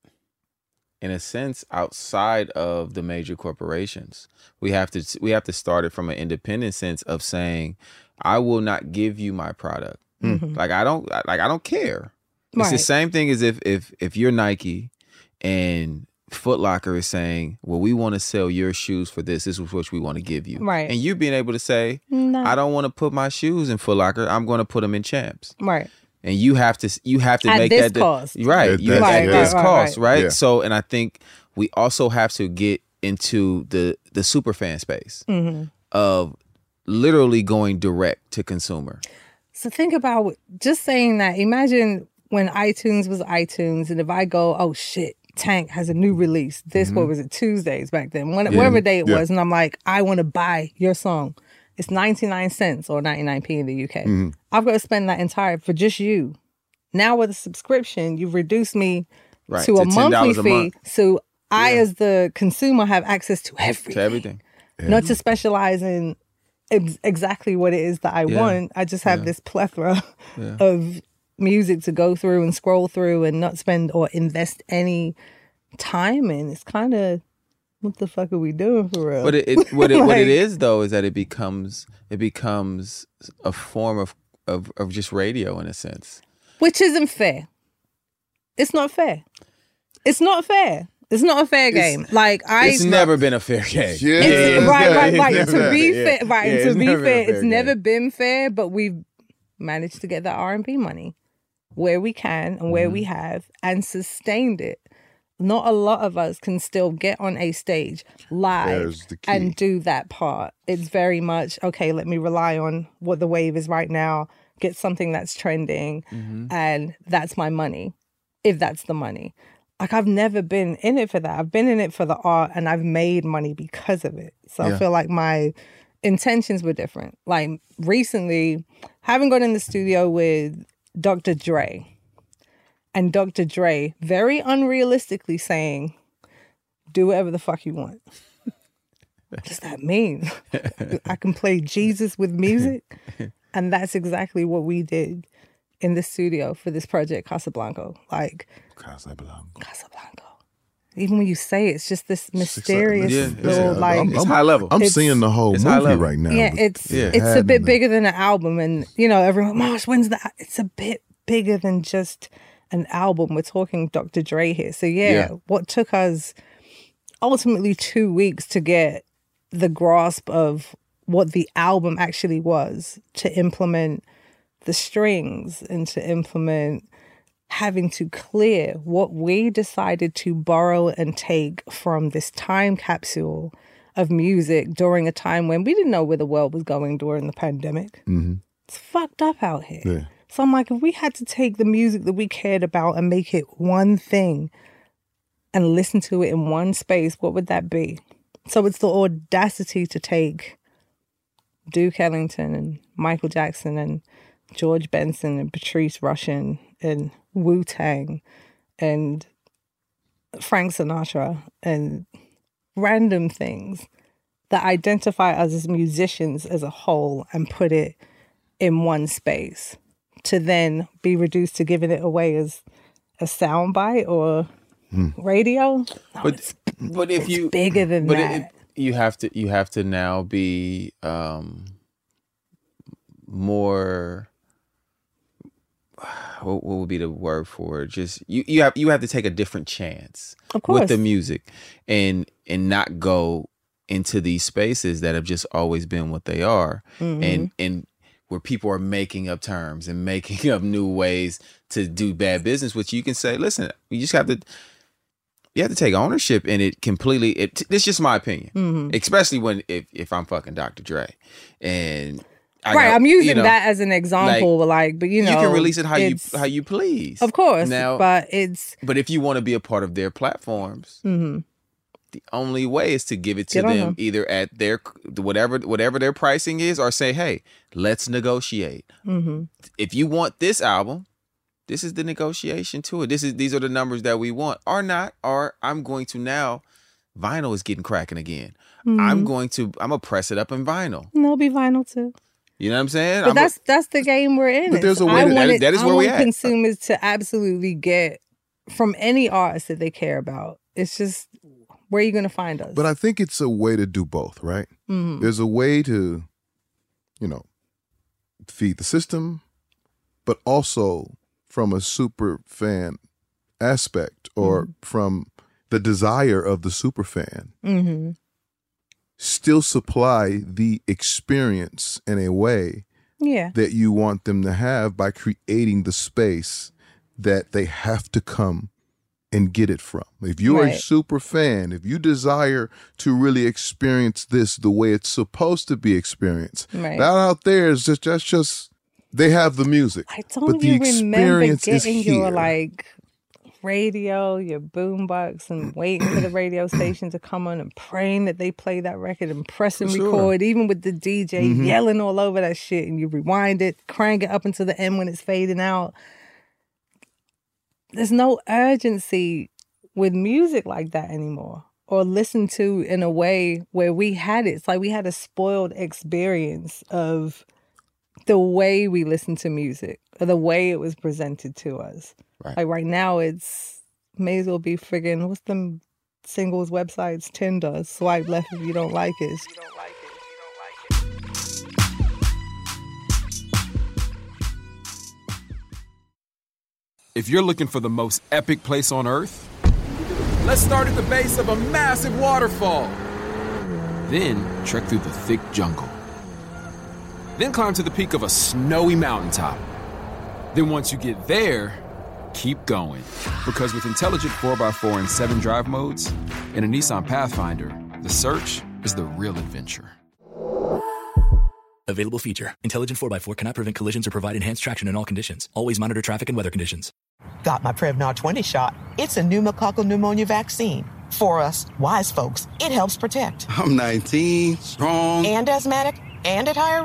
in a sense outside of the major corporations. We have to start it from an independent sense of saying, I will not give you my product. Mm-hmm. Like I don't care. It's the same thing as if you're Nike and Foot Locker is saying, well, we want to sell your shoes for this. This is what we want to give you. Right. And you being able to say, no. I don't want to put my shoes in Foot Locker. I'm going to put them in Champs. Right. And you have to at make this that cost. Right. At this cost, right? Yeah. So, and I think we also have to get into the super fan space of literally going direct to consumer. So think about just saying that. Imagine when iTunes was iTunes, and if I go, oh shit, Tank has a new release. This, what was it, Tuesdays back then, whatever day it was, and I'm like, I want to buy your song. It's 99 cents or 99p in the UK. I've got to spend that entire for just you. Now with a subscription, you've reduced me to a monthly fee. So I, as the consumer, have access to everything. To everything. Not to specialize in exactly what it is that I want. I just have this plethora of music to go through and scroll through and not spend or invest any time in. It's kind of, what the fuck are we doing for real? But what it is though is that it becomes a form of just radio in a sense, which isn't fair. It's not fair. It's not fair. It's not a fair game. It's never been a fair game. Right. To be fair, it's never been fair. But we've managed to get that R&B money where we can and where we have, and sustained it. Not a lot of us can still get on a stage live and do that part. It's very much, okay, let me rely on what the wave is right now, get something that's trending, and that's my money, if that's the money. Like, I've never been in it for that. I've been in it for the art, and I've made money because of it. So I feel like my intentions were different. Like, recently, having gone in the studio with Dr. Dre, and Dr. Dre very unrealistically saying, do whatever the fuck you want. What does that mean? I can play Jesus with music? And that's exactly what we did in the studio for this project, Casablanca. Like, Casablanca. Even when you say it, it's just this mysterious little, like... It's high level. I'm seeing the whole movie right now. Yeah, it's a bit bigger than an album. And, you know, everyone, Marsh, when's that? It's a bit bigger than just an album. We're talking Dr. Dre here. So, what took us ultimately 2 weeks to get the grasp of what the album actually was, to implement the strings and to implement having to clear what we decided to borrow and take from this time capsule of music during a time when we didn't know where the world was going during the pandemic. Mm-hmm. It's fucked up out here. Yeah. So I'm like, if we had to take the music that we cared about and make it one thing and listen to it in one space, what would that be? So it's the audacity to take Duke Ellington and Michael Jackson and George Benson and Patrice Rushen and Wu-Tang and Frank Sinatra and random things that identify us as musicians as a whole and put it in one space to then be reduced to giving it away as a soundbite or radio. No, but if you bigger than that. You have to now be more. What would be the word for it? Just you have to take a different chance with the music and not go into these spaces that have just always been what they are, and where people are making up terms and making up new ways to do bad business, which you can say, listen, you have to take ownership in it completely. It's just my opinion, especially when if I'm fucking Dr. Dre and. I'm using that as an example, but you can release it how you please, of course. Now, but if you want to be a part of their platforms, the only way is to give it to them either at their whatever their pricing is, or say, hey, let's negotiate. If you want this album, this is the negotiation to it. These are the numbers that we want, or not, or I'm going to now. Vinyl is getting cracking again. I'm gonna press it up in vinyl. And there'll be vinyl too. You know what I'm saying? But that's the game we're in. But there's a way that is where we at. I want consumers to absolutely get from any artist that they care about. It's just, where are you going to find us? But I think it's a way to do both, right? There's a way to, feed the system, but also from a super fan aspect or from the desire of the super fan. Still supply the experience in a way that you want them to have by creating the space that they have to come and get it from. If you're a super fan, if you desire to really experience this the way it's supposed to be experienced, that out there is just they have the music. I don't even remember getting your radio, your boombox, and waiting for the radio station to come on and praying that they play that record and press and record, even with the DJ yelling all over that shit, and you rewind it, crank it up until the end when it's fading out. There's no urgency with music like that anymore, or listened to in a way where we had it. It's like we had a spoiled experience of the way we listen to music, or the way it was presented to us. Right. Like right now, it's may as well be friggin' what's them singles websites? Tinder. Swipe left if you don't like it. If you're looking for the most epic place on earth, let's start at the base of a massive waterfall. Then trek through the thick jungle. Then climb to the peak of a snowy mountaintop. Then once you get there, keep going. Because with intelligent 4x4 and 7 drive modes and a Nissan Pathfinder, the search is the real adventure. Available feature. Intelligent 4x4 cannot prevent collisions or provide enhanced traction in all conditions. Always monitor traffic and weather conditions. Got my Prevnar 20 shot. It's a pneumococcal pneumonia vaccine. For us, wise folks, it helps protect. I'm 19, strong. And asthmatic, and at higher risk.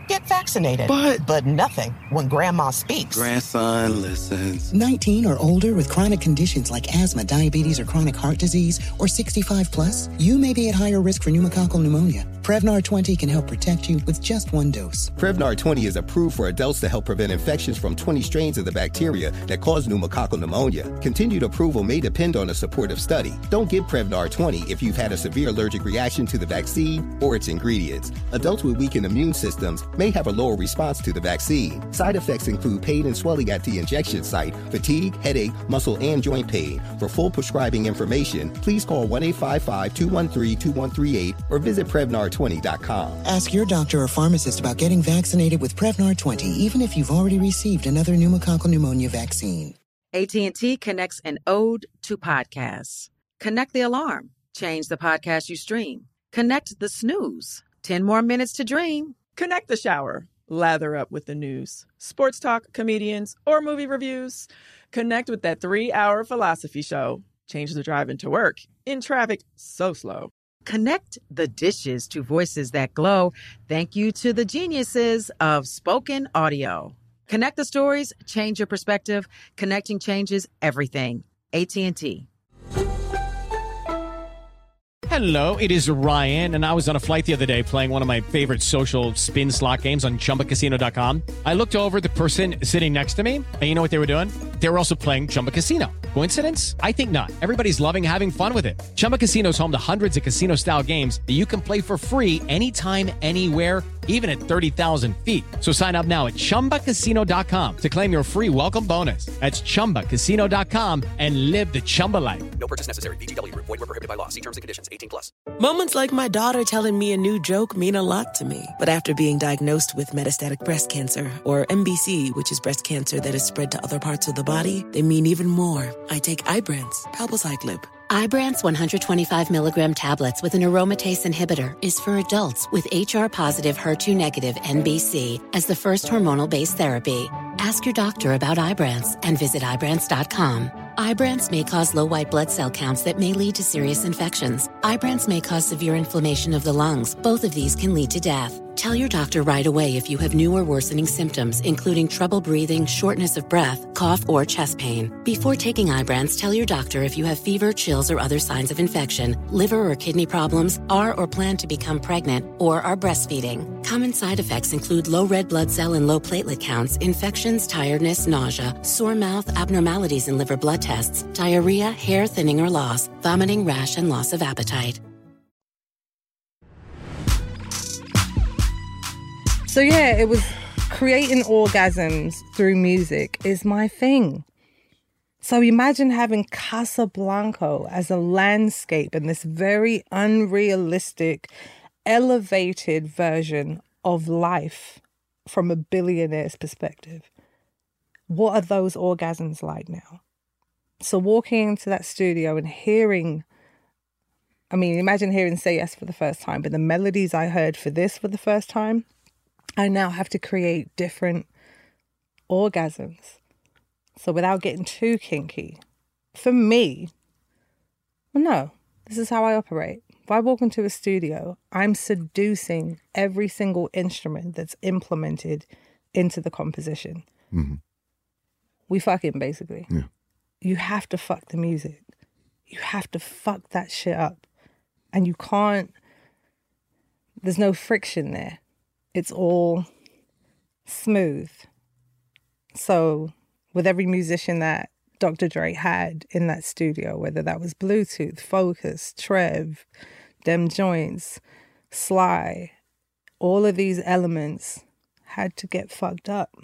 Get vaccinated. But nothing when grandma speaks. Grandson listens. 19 or older with chronic conditions like asthma, diabetes, or chronic heart disease, or 65 plus, you may be at higher risk for pneumococcal pneumonia. Prevnar 20 can help protect you with just one dose. Prevnar 20 is approved for adults to help prevent infections from 20 strains of the bacteria that cause pneumococcal pneumonia. Continued approval may depend on a supportive study. Don't give Prevnar 20 if you've had a severe allergic reaction to the vaccine or its ingredients. Adults with weakened immune systems may have a lower response to the vaccine. Side effects include pain and swelling at the injection site, fatigue, headache, muscle, and joint pain. For full prescribing information, please call 1-855-213-2138 or visit Prevnar20.com. Ask your doctor or pharmacist about getting vaccinated with Prevnar 20, even if you've already received another pneumococcal pneumonia vaccine. AT&T connects an ode to podcasts. Connect the alarm. Change the podcast you stream. Connect the snooze. 10 more minutes to dream. Connect the shower. Lather up with the news, sports talk, comedians, or movie reviews. Connect with that 3-hour philosophy show. Change the drive into work in traffic so slow. Connect the dishes to voices that glow. Thank you to the geniuses of spoken audio. Connect the stories, change your perspective. Connecting changes everything. AT&T. Hello, it is Ryan, and I was on a flight the other day playing one of my favorite social spin slot games on ChumbaCasino.com. I looked over at the person sitting next to me, and you know what they were doing? They were also playing Chumba Casino. Coincidence? I think not. Everybody's loving having fun with it. Chumba Casino is home to hundreds of casino-style games that you can play for free anytime, anywhere, even at 30,000 feet. So sign up now at ChumbaCasino.com to claim your free welcome bonus. That's ChumbaCasino.com and live the Chumba life. No purchase necessary. VGW. Void where prohibited by law. See terms and conditions. 18+. Moments like my daughter telling me a new joke mean a lot to me. But after being diagnosed with metastatic breast cancer, or MBC, which is breast cancer that is spread to other parts of the body, they mean even more. I take Ibrance, palbociclib. Ibrance 125 milligram tablets with an aromatase inhibitor is for adults with HR-positive, HER2-negative NBC as the first hormonal-based therapy. Ask your doctor about Ibrance and visit Ibrance.com. Ibrance may cause low white blood cell counts that may lead to serious infections. Ibrance may cause severe inflammation of the lungs. Both of these can lead to death. Tell your doctor right away if you have new or worsening symptoms, including trouble breathing, shortness of breath, cough, or chest pain. Before taking Ibrance, tell your doctor if you have fever, chills, or other signs of infection, liver or kidney problems, are or plan to become pregnant, or are breastfeeding. Common side effects include low red blood cell and low platelet counts, infections, tiredness, nausea, sore mouth, abnormalities in liver blood tests, diarrhea, hair thinning or loss, vomiting, rash, and loss of appetite. So yeah, it was creating orgasms through music is my thing. So imagine having Casablanca as a landscape and this very unrealistic, elevated version of life from a billionaire's perspective. What are those orgasms like now? So walking into that studio and hearing, imagine hearing Say Yes for the first time, but the melodies I heard for this for the first time, I now have to create different orgasms. So without getting too kinky, for me, no, this is how I operate. If I walk into a studio, I'm seducing every single instrument that's implemented into the composition. Mm-hmm. We fucking basically. Yeah. You have to fuck the music. You have to fuck that shit up. And you can't, there's no friction there. It's all smooth. So with every musician that Dr. Dre had in that studio, whether that was Bluetooth, Focus, Trev, Dem Joints, Sly, all of these elements had to get fucked up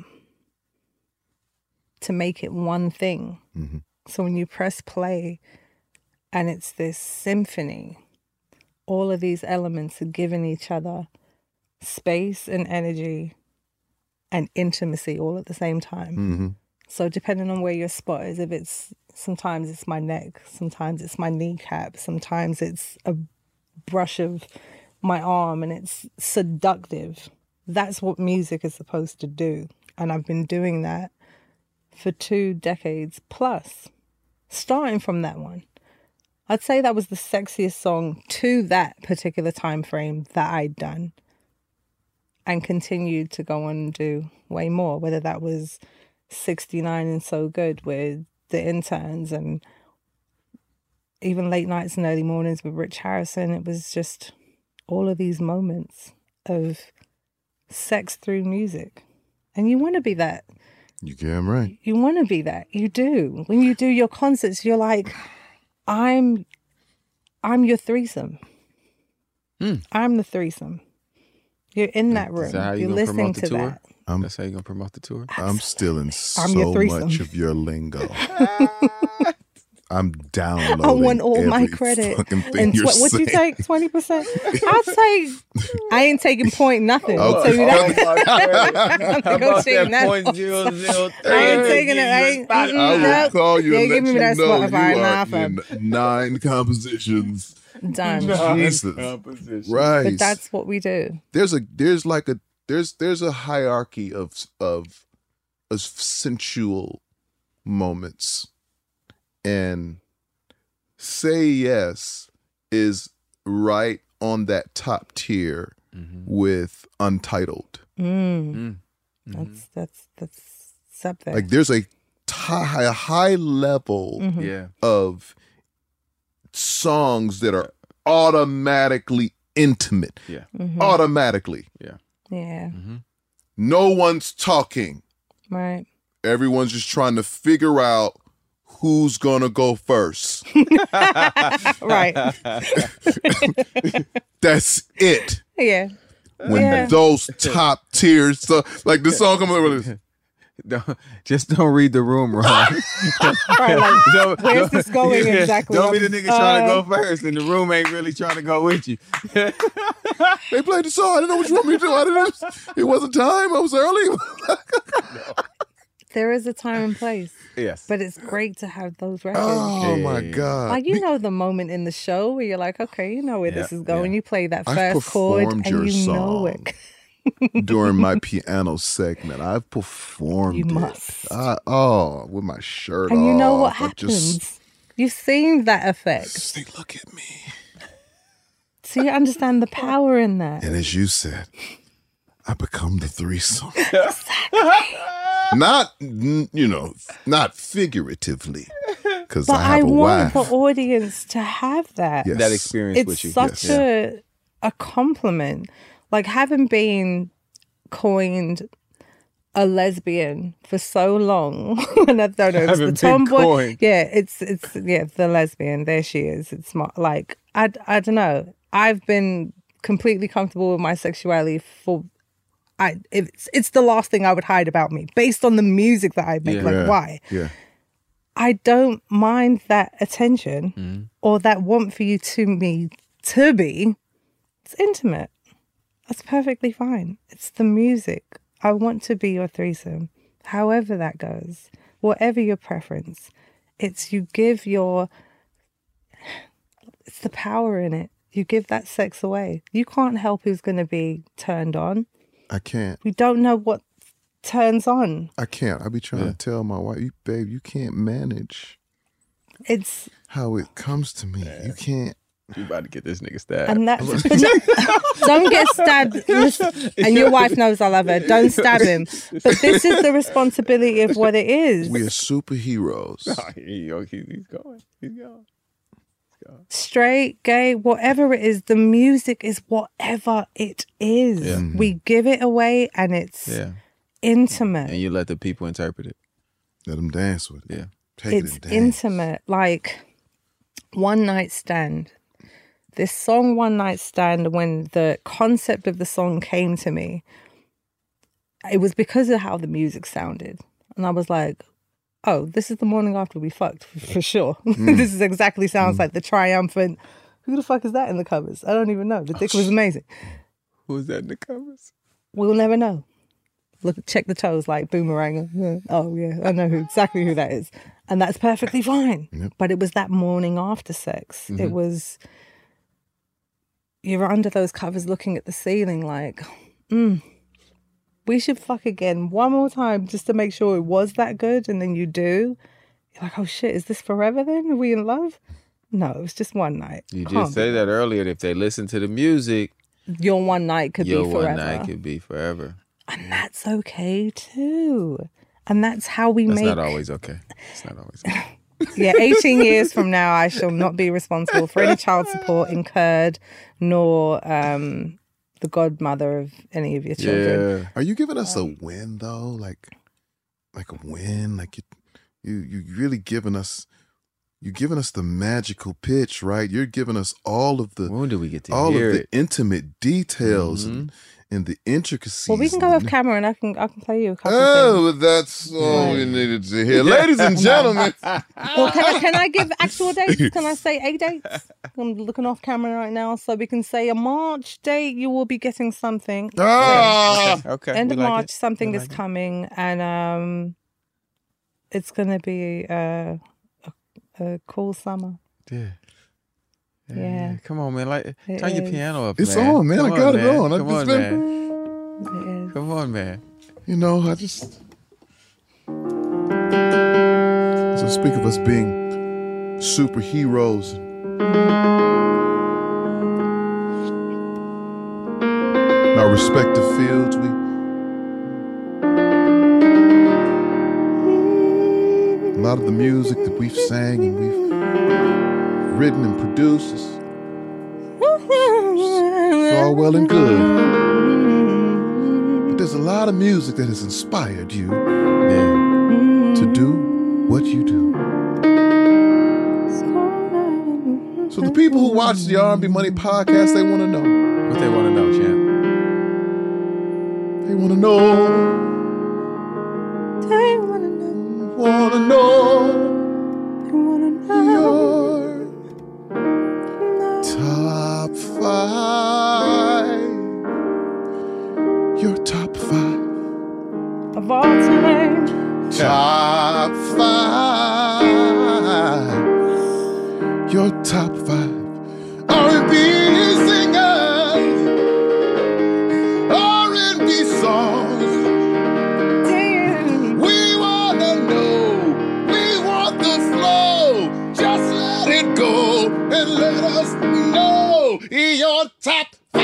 to make it one thing. Mm-hmm. So when you press play and it's this symphony, all of these elements are giving each other space and energy and intimacy all at the same time. Mm-hmm. So depending on where your spot is, if it's, sometimes it's my neck, sometimes it's my kneecap, sometimes it's a brush of my arm and it's seductive. That's what music is supposed to do. And I've been doing that for 2 decades plus, starting from that one. I'd say that was the sexiest song to that particular time frame that I'd done. and continued to go on and do way more, whether that was 69 and So Good with the interns and even Late Nights and Early Mornings with Rich Harrison. It was just all of these moments of sex through music. And you want to be that. You damn right. You want to be that. You do. When you do your concerts, you're like, I'm your threesome. I'm the threesome. You're in that room. Is that how You're gonna listening promote the to tour? that. That's how you gonna promote the tour? I'm stealing I'm your so threesome. much of your lingo. I'm downloading. I want all my every credit. fucking thing And you're what you saying. take? 20%? I'll take. I ain't taking point nothing. Oh, I'll tell you oh that. How about that 0.003? I ain't taking it. I will call you Yeah, and give me let that you know Spotify you now, are fam. in 9 compositions. Done. Jesus. Right. But that's what we do. There's a hierarchy of sensual moments, and Say Yes is right on that top tier with Untitled. That's up there. Like there's a high level of songs that are automatically intimate. Yeah. Automatically. Yeah. Yeah. No one's talking. Right. Everyone's just trying to figure out who's gonna go first. Right. That's it. Yeah. When those top tiers, so like the song comes over. Don't read the room wrong. Right, like, where's this going exactly? Don't be the nigga trying to go first, and the room ain't really trying to go with you. They played the song. I didn't know what you want me to do. I didn't. It wasn't time. I was early. There is a time and place. Yes. But it's great to have those records. Oh my God. Like, you know the moment in the show where you're like, okay, you know where this is going. You play that I've first chord performed and your you know song it. during my piano segment. I've performed You it. must. With my shirt And off. you know what I happens. You've seen that effect. Say, look at me. So you understand the power in that. And as you said, I become the threesome. Not, not figuratively, because But I have a want wife. the audience to have that. Yes. That experience It's with you. such a compliment. Like, having been coined a lesbian for so long, and I don't know, it's Having the been tomboy. coined. Yeah, it's the lesbian. There she is. It's like I don't know. I've been completely comfortable with my sexuality for. It's the last thing I would hide about me, based on the music that I make. Why? Yeah. I don't mind that attention or that want for you to be. It's intimate. That's perfectly fine. It's the music. I want to be your threesome. However that goes, whatever your preference, it's the power in it. You give that sex away. You can't help who's going to be turned on. I can't. We don't know what turns on. I can't. I be trying to tell my wife, babe, you can't manage It's how it comes to me. You can't. You about to get this nigga stabbed. and that's don't get stabbed. And your wife knows I love her. Don't stab him. But this is the responsibility of what it is. We are superheroes. He's going. He's going. Straight, gay, whatever it is, the music is whatever it is. Yeah. We give it away and it's intimate. And you let the people interpret it. Let them dance with it. Yeah. Take It's it and dance. intimate. Like, One Night Stand. This song, One Night Stand, when the concept of the song came to me, it was because of how the music sounded. And I was like, oh, this is the morning after we fucked, for sure. This is exactly sounds like the triumphant. Who the fuck is that in the covers? I don't even know. The dick was amazing. Who was that in the covers? We'll never know. Check the toes like Boomerang. Oh yeah, I know exactly who that is. And that's perfectly fine. Yep. But it was that morning after sex. It was, you're under those covers looking at the ceiling like, we should fuck again one more time just to make sure it was that good. And then you do. You're like, oh shit, is this forever then? Are we in love? No, it was just one night. You Can't did say be. that earlier. If they listen to the music, your one night could be forever. Your one night could be forever. And that's okay too. And that's how we That's make... not always okay. It's not always okay. Yeah, 18 years from now, I shall not be responsible for any child support incurred, nor the godmother of any of your children. Yeah. Are you giving us a win though? Like a win? Like you really giving us... You're giving us the magical pitch, right? You're giving us all of the... When do we get to all hear of the it? intimate details and the intricacies. Well, we can go off camera and I can play you a couple Oh, things. that's all we needed to hear. Ladies and gentlemen. Well, can I give actual dates? Can I say a dates? I'm looking off camera right now, so we can say a March date. You will be getting something. Okay. End of We like March, it. something We is like it. coming, and it's gonna be a cool summer. Yeah. Come on, man. Like, It turn your is. piano up, It's man. on, man. Come I got it man. on. Come on, It's man. It is. Come on, man. You know, I just... So speak of us being superheroes. In our respective fields, a lot of the music that we've sang and we've written and produced is it's all well and good. But there's a lot of music that has inspired you to do what you do. So the people who watch the R&B Money podcast, they want to know. What they want to know, champ? They want to know. They wanna know. Want to know. They wanna know. Top 5. Your top 5. Of all time. Top 5. Your top 5 R&B singers, R&B songs. We wanna know, we want the flow. Just let it go and let us know your top 5.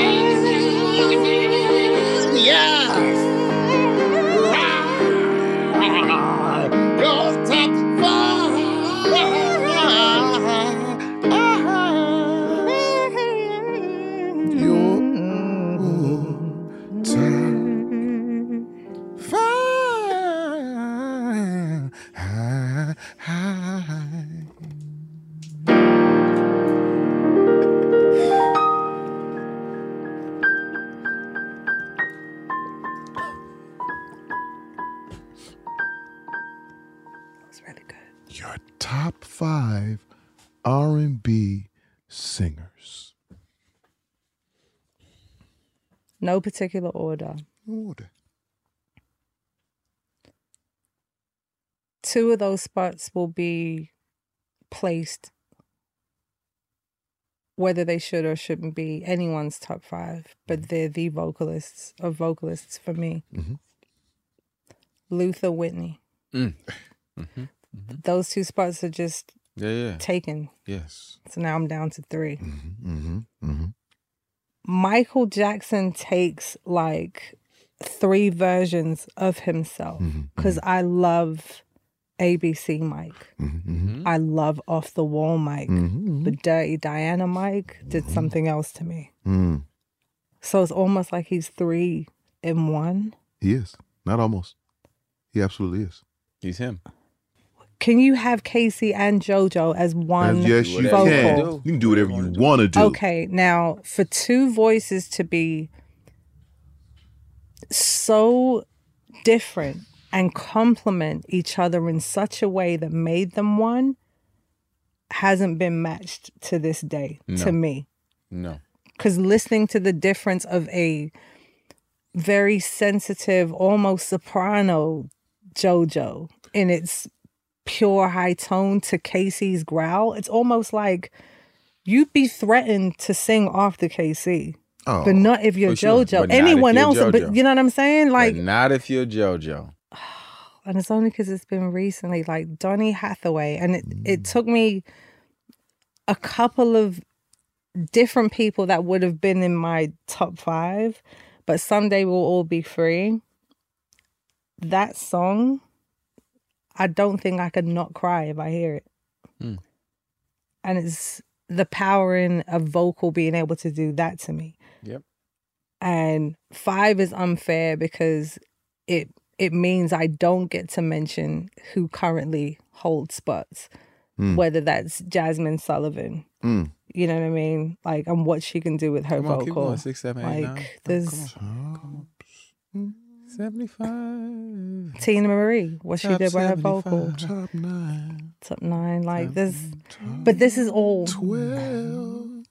Yeah. Your top 5. Your top 5. Your top 5 R&B singers. No particular order. Order. 2 of those spots will be placed whether they should or shouldn't be anyone's top 5, but they're the vocalists of vocalists for me. Luther, Whitney. Those 2 spots are just taken. Yes. So now I'm down to 3. Michael Jackson takes like 3 versions of himself because I love ABC Mike. I love Off the Wall Mike. But Dirty Diana Mike did something else to me. So it's almost like he's 3 in 1. He is. Not almost. He absolutely is. He's him. Can you have Casey and JoJo as one Yes, you vocal? can. You can do whatever you want to do. Okay, now for 2 voices to be so different and complement each other in such a way that made them one hasn't been matched to this day to me. No. Because listening to the difference of a very sensitive, almost soprano JoJo in its pure high tone to Casey's growl, it's almost like you'd be threatened to sing off the KC. But not if you're for sure. JoJo. But not Anyone if you're else, JoJo. but you know what I'm saying? Like, But not if you're JoJo. and it's only because it's been recently, like Donny Hathaway, and it took me a couple of different people that would have been in my top 5, but Someday We'll All Be Free. That song, I don't think I could not cry if I hear it. Mm. And it's the power in a vocal being able to do that to me. Yep. And 5 is unfair because it means I don't get to mention who currently holds spots, whether that's Jasmine Sullivan. You know what I mean? Like, and what she can do with her vocal. Keep going. 6, 7, 8, 9. Like, there's Come on. 75. Tina Marie, what she Top did with her 75. vocal. Top 9. Top 9. Like, there's, but this is all 12.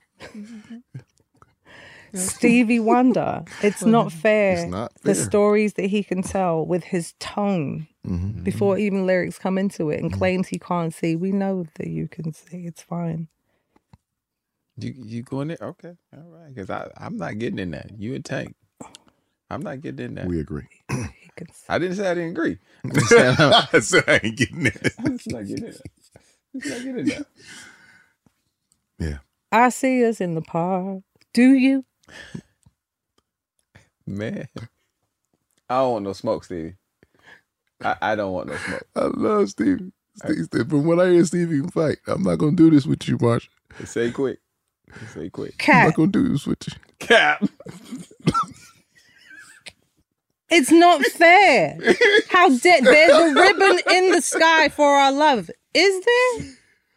Stevie Wonder. It's not fair. It's not The fair. stories that he can tell with his tone before even lyrics come into it, and claims he can't see. We know that you can see. It's fine. You going there? Okay. All right. Because I'm not getting in that. You and Tank. I'm not getting in that. We agree. I didn't say I didn't agree. I said I ain't getting it. I'm just not getting in that. Just not getting that. Yeah. I see us in the park. Do you? Man. I don't want no smoke, Stevie. I don't want no smoke. I love Stevie. From what I hear Stevie can fight. I'm not going to do this with you, Marsha. Say quick. Say quick. I'm not going to do this with you. Cap. It's not fair. How dare there's a ribbon in the sky for our love. Is there?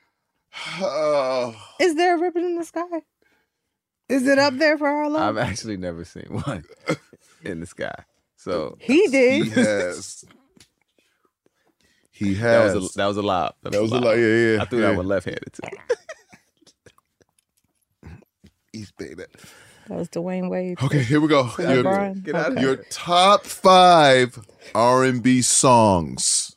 Is there a ribbon in the sky? Is it up there for our love? I've actually never seen one in the sky. So He did. He has. He has. That was a lob. That was a lob. Yeah. I threw that one left-handed too. He's paid that. That was Dwayne Wade. Okay, here we go. LeBron. Get out of Your here. top 5 R&B songs.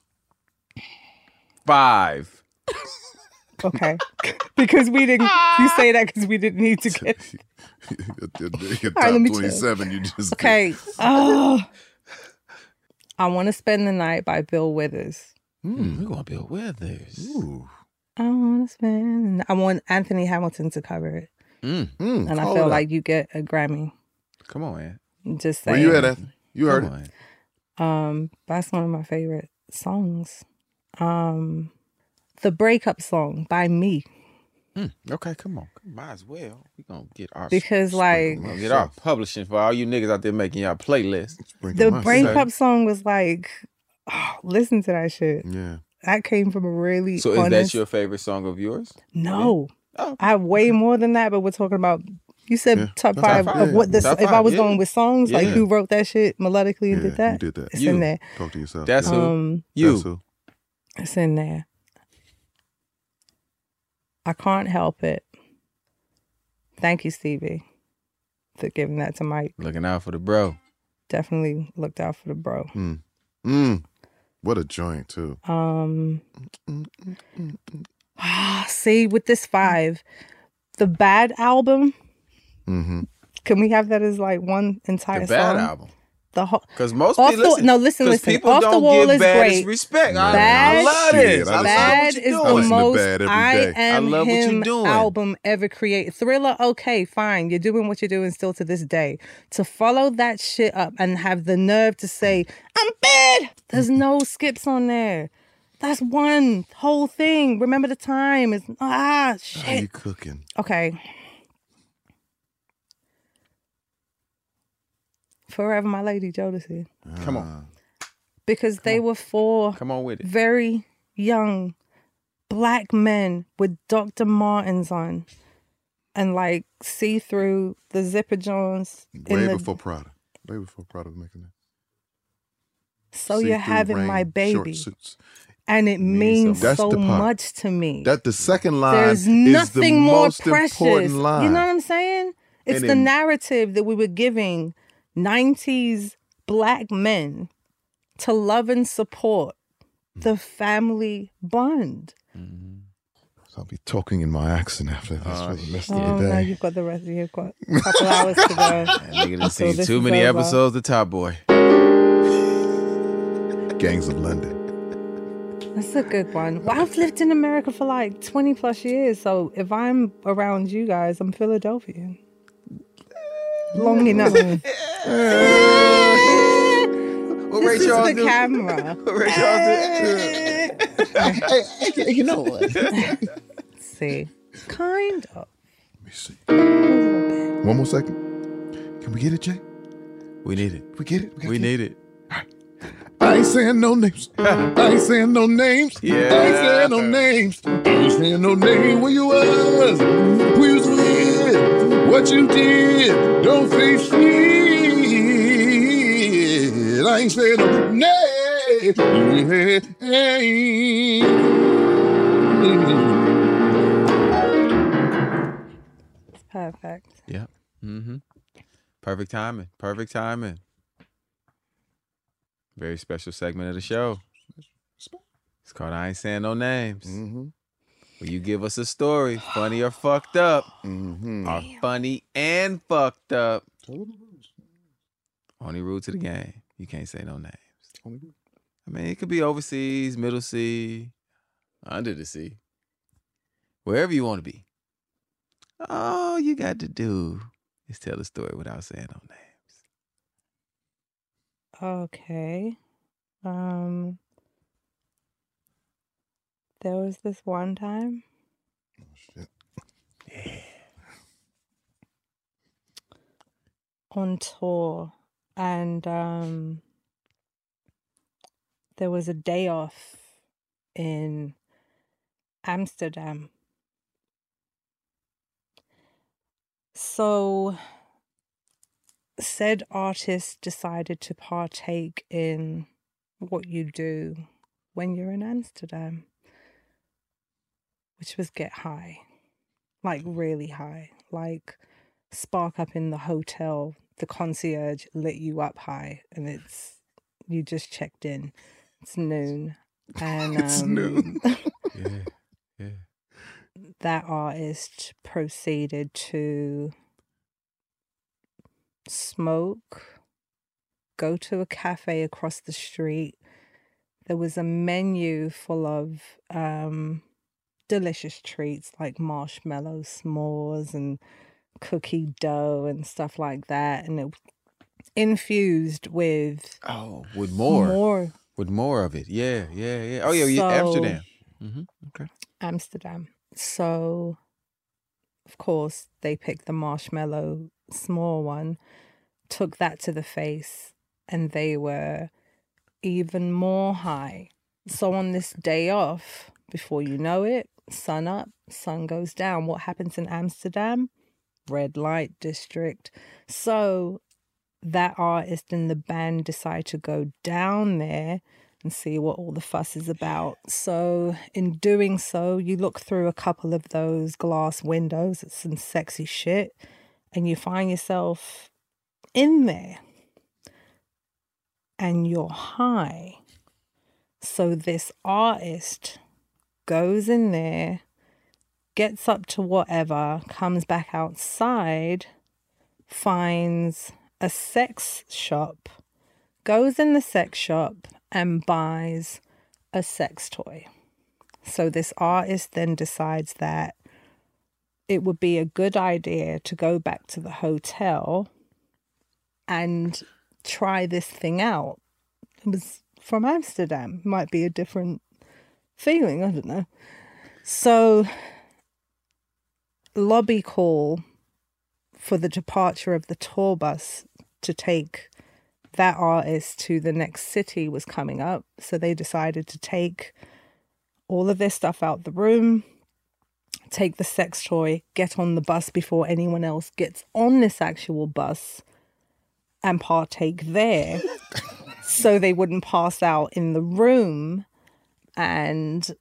5. Okay. Because we didn't, you say that because we didn't need to get. Your All right, let top me 27, you just. Okay. Oh. I Want to Spend the Night by Bill Withers. We're going to Bill Withers. Ooh. I want to spend. I want Anthony Hamilton to cover it. And I feel like you get a Grammy. Come on, man. Just Where saying. you at, Anthony? You heard it. That's one of my favorite songs. The Breakup Song by Me. Okay, come on. Might as well. We're going to get our... Because, like... We're going to get our publishing for all you niggas out there making y'all playlists. The Breakup Song was like... Oh, listen to that shit. Yeah. That came from a really So honest... is that your favorite song of yours? No. Oh. I have way more than that, but we're talking about... You said top Top 5 five. of what this... Top If I five, was yeah. going with songs, like Yeah. who wrote that shit melodically and did that? You did that. It's You. in there. Talk to yourself. That's who? You. That's who. It's in there. I Can't Help It. Thank you, Stevie, for giving that to Mike. Looking out for the bro. Definitely looked out for the bro. What a joint, too. See, with this 5, the Bad album, can we have that as like one entire The Bad song? album. The whole, Because most Off people the- no, listen. people Off the don't Wall give is Bad great. his respect. Bad, I love this. I love Bad what is you're the doing. listen to most Bad every I day. Am I love what Him you're doing. album ever created. Thriller, okay, fine. You're doing what you're doing still to this day. To follow that shit up and have the nerve to say, I'm bad. There's no skips on there. That's one whole thing. Remember the time. It's How shit. you cooking? Okay. Forever My Lady, Jodeci. Come on. Because they were 4 Come on with it. very young black men with Dr. Martens on and like see through the zipper Jones. Way before Prada. Way before Prada was making that. So See you're through having rain, my short baby. suits. And it means That's so the part. much to me. That the second line There's is the nothing more most precious. important line. You know what I'm saying? It's And the it- narrative that we were giving 90s black men to love and support the family bond. So I'll be talking in my accent after this for the rest Oh, of the no, day. you've got the rest. You've got a couple hours to go. That nigga done So seen this too is many over. episodes of Top Boy. Gangs of London. That's a good one. Well, I've lived in America for like 20 plus years, so if I'm around you guys, I'm Philadelphian. Long enough. What Ray This is Charles the do? camera. What Ray Charles do? You know what? Let's see. Kind of. Let me see. One more second. Can we get it, Jay? We need it. We get it? We need it. I ain't saying no names. I ain't saying no names. Yeah. I ain't saying no names. I ain't saying no name. Where you was, who you was with, what you did. Don't say shit. I ain't saying no names. It's perfect. Yep. Mm-hmm. Perfect timing. Perfect timing. Very special segment of the show. It's called I Ain't Saying No Names. Mm-hmm. Where you give us a story, funny or fucked up. Mm-hmm. Or funny and fucked up. Only rule to the game. You can't say no names. I mean, it could be overseas, middle sea, under the sea. Wherever you want to be. All you got to do is tell a story without saying no names. Okay. There was this one time. Oh, shit. Yeah. On tour, and there was a day off in Amsterdam. So said artist decided to partake in what you do when you're in Amsterdam, which was get high, like really high, like spark up in the hotel. The concierge lit you up high, and you just checked in. It's noon, and It's noon. Yeah. That artist proceeded to smoke, go to a cafe across the street. There was a menu full of delicious treats like marshmallow s'mores and cookie dough and stuff like that, and it infused with With more. more With more of it. Yeah. Oh, yeah, Amsterdam. Mm-hmm. Okay. Amsterdam. So, of course, they picked the marshmallow s'more one, took that to the face, and they were even more high. So on this day off, before you know it, sun up, sun goes down. What happens in Amsterdam? Red light district. So that artist and the band decide to go down there and see what all the fuss is about. So in doing so, you look through a couple of those glass windows at some sexy shit, and you find yourself in there. And you're high. So this artist goes in there, gets up to whatever, comes back outside, finds a sex shop, goes in the sex shop and buys a sex toy. So this artist then decides that it would be a good idea to go back to the hotel and try this thing out. It was from Amsterdam. Might be a different feeling, I don't know. So lobby call for the departure of the tour bus to take that artist to the next city was coming up. So they decided to take all of their stuff out the room, take the sex toy, get on the bus before anyone else gets on this actual bus and partake there. So they wouldn't pass out in the room and,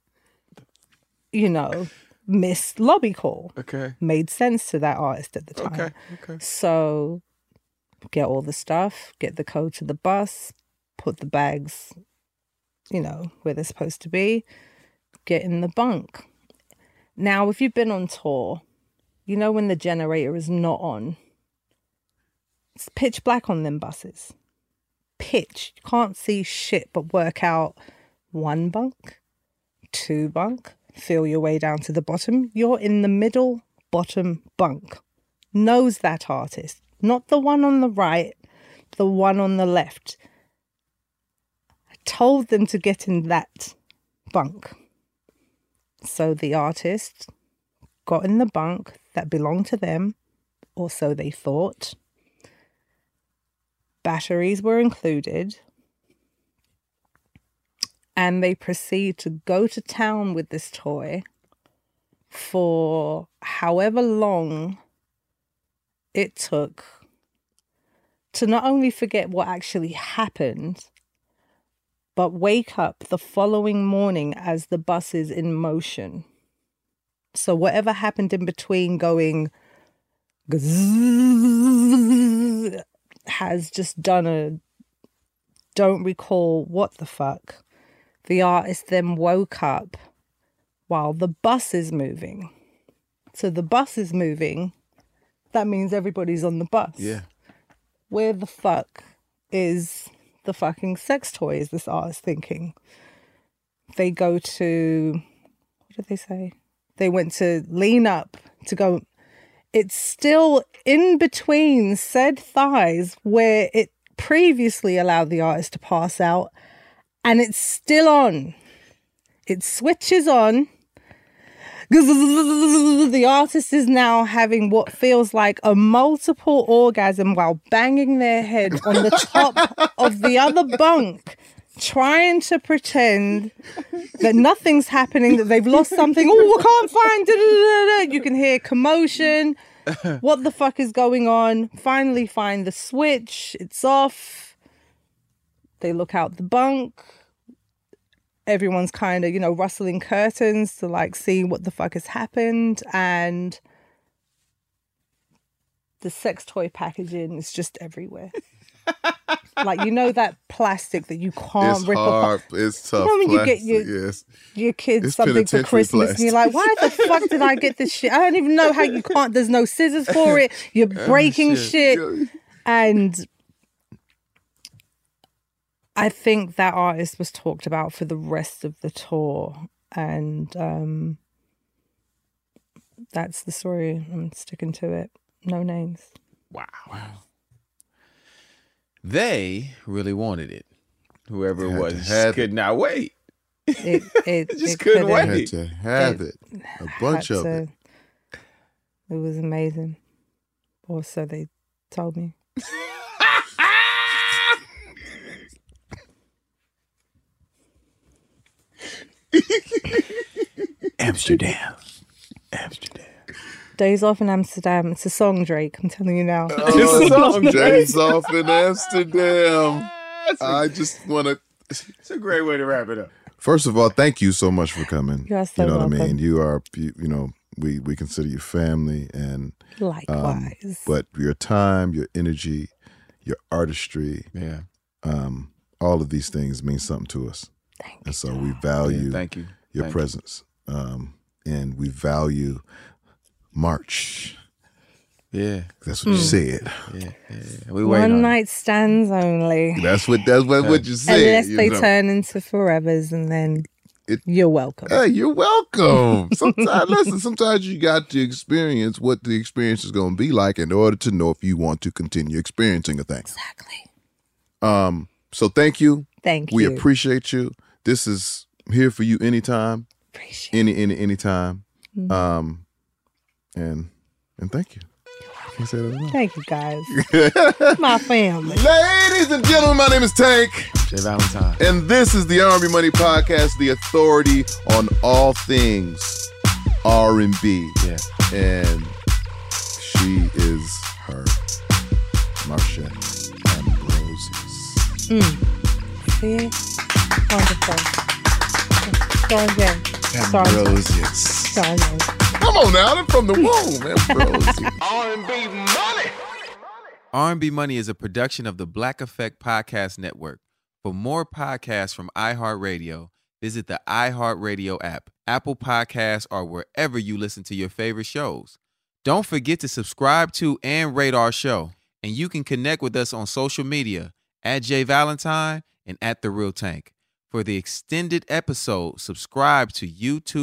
miss lobby call. Okay. Made sense to that artist at the time. Okay. So get all the stuff, get the code to the bus, put the bags, where they're supposed to be, get in the bunk. Now, if you've been on tour, when the generator is not on, it's pitch black on them buses. Pitch. You can't see shit but work out one bunk, 2 bunk. Feel your way down to the bottom. You're in the middle bottom bunk. Knows that artist. Not the one on the right, the one on the left. I told them to get in that bunk. So the artist got in the bunk that belonged to them, or so they thought. Batteries were included. And they proceed to go to town with this toy for however long it took to not only forget what actually happened, but wake up the following morning as the bus is in motion. So whatever happened in between going has just done a don't recall what the fuck. The artist then woke up while the bus is moving. So the bus is moving. That means everybody's on the bus. Yeah. Where the fuck is the fucking sex toy, is this artist thinking? They go to, what did they say? They went to lean up to go. It's still in between said thighs where it previously allowed the artist to pass out, and it's still on. It switches on. The artist is now having what feels like a multiple orgasm while banging their head on the top of the other bunk, trying to pretend that nothing's happening, that they've lost something. Oh, I can't find it. You can hear commotion. What the fuck is going on? Finally find the switch. It's off. They look out the bunk. Everyone's kind of, rustling curtains to like see what the fuck has happened. And the sex toy packaging is just everywhere. Like, that plastic that you can't rip apart. It's tough. When you get your kids It's something for Christmas plastic. and you're like, why the fuck did I get this shit? I don't even know how you can't. There's no scissors for it. You're breaking shit. And I think that artist was talked about for the rest of the tour. And that's the story. I'm sticking to it. No names. Wow. They really wanted it. Whoever it was could not wait. It just couldn't wait. Had to have it. A bunch of it. It was amazing. Or so they told me. Amsterdam. Days Off in Amsterdam. It's a song, Drake. I'm telling you now. Days Off in Amsterdam. I just want to. It's a great way to wrap it up. First of all, thank you so much for coming. You're so what I welcome. mean? You are, we consider you family, and likewise. But your time, your energy, your artistry, all of these things mean something to us. Thank and so we value thank you. your Thank presence, and we value March. Yeah, that's what you said. Yeah. We wait One on night stands only. That's what you said. Unless they turn into forevers, and then you're welcome. Hey, you're welcome. Sometimes you got to experience what the experience is going to be like in order to know if you want to continue experiencing a thing. Exactly. So thank you. Thank We you. appreciate you. This is here for you anytime. Anytime. Mm-hmm. And thank you. Can't say that enough. Thank you, guys. My family. Ladies and gentlemen, my name is Tank. Jay Valentine. And this is the R&B Money Podcast, the authority on all things R&B. Yeah. And she is her, Marsha Ambrosius. See? Wonderful. Go again. Ambrosius. Go again. Come on now, I'm from the womb, Ambrosius. R&B money. R&B Money is a production of the Black Effect Podcast Network. For more podcasts from iHeartRadio, visit the iHeartRadio app, Apple Podcasts, or wherever you listen to your favorite shows. Don't forget to subscribe to and rate our show. And you can connect with us on social media @JValentine and @TheRealTank. For the extended episode, subscribe to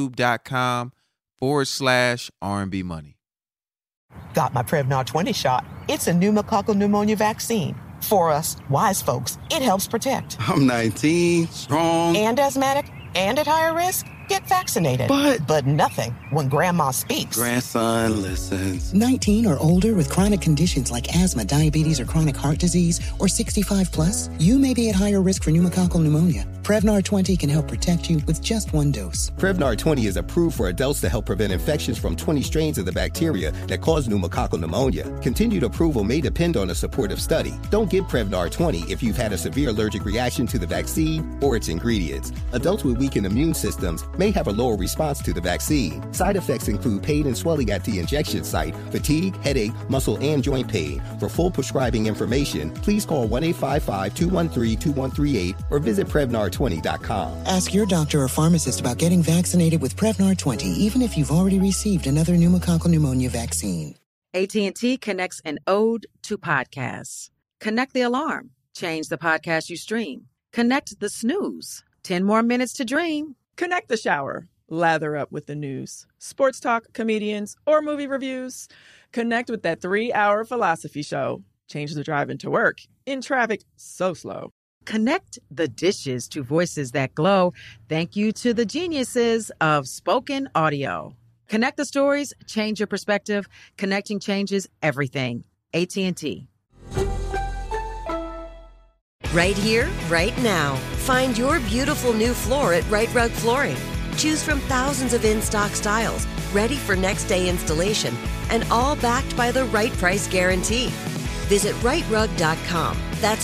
youtube.com/R&B Money. Got my Prevnar 20 shot. It's a pneumococcal pneumonia vaccine. For us, wise folks, it helps protect. I'm 19, strong. And asthmatic, and at higher risk? Get vaccinated. But nothing when grandma speaks. Grandson listens. 19 or older with chronic conditions like asthma, diabetes, or chronic heart disease, or 65 plus, you may be at higher risk for pneumococcal pneumonia. Prevnar 20 can help protect you with just one dose. Prevnar 20 is approved for adults to help prevent infections from 20 strains of the bacteria that cause pneumococcal pneumonia. Continued approval may depend on a supportive study. Don't give Prevnar 20 if you've had a severe allergic reaction to the vaccine or its ingredients. Adults with weakened immune systems may have a lower response to the vaccine. Side effects include pain and swelling at the injection site, fatigue, headache, muscle, and joint pain. For full prescribing information, please call 1-855-213-2138 or visit Prevnar20.com. Ask your doctor or pharmacist about getting vaccinated with Prevnar 20, even if you've already received another pneumococcal pneumonia vaccine. AT&T connects an ode to podcasts. Connect the alarm. Change the podcast you stream. Connect the snooze. 10 more minutes to dream. Connect the shower. Lather up with the news, sports talk, comedians, or movie reviews. Connect with that 3-hour philosophy show. Change the drive into work in traffic so slow. Connect the dishes to voices that glow. Thank you to the geniuses of spoken audio. Connect the stories, change your perspective. Connecting changes everything. AT&T. Right here, right now. Find your beautiful new floor at Right Rug Flooring. Choose from thousands of in-stock styles, ready for next day installation, and all backed by the right price guarantee. Visit rightrug.com. That's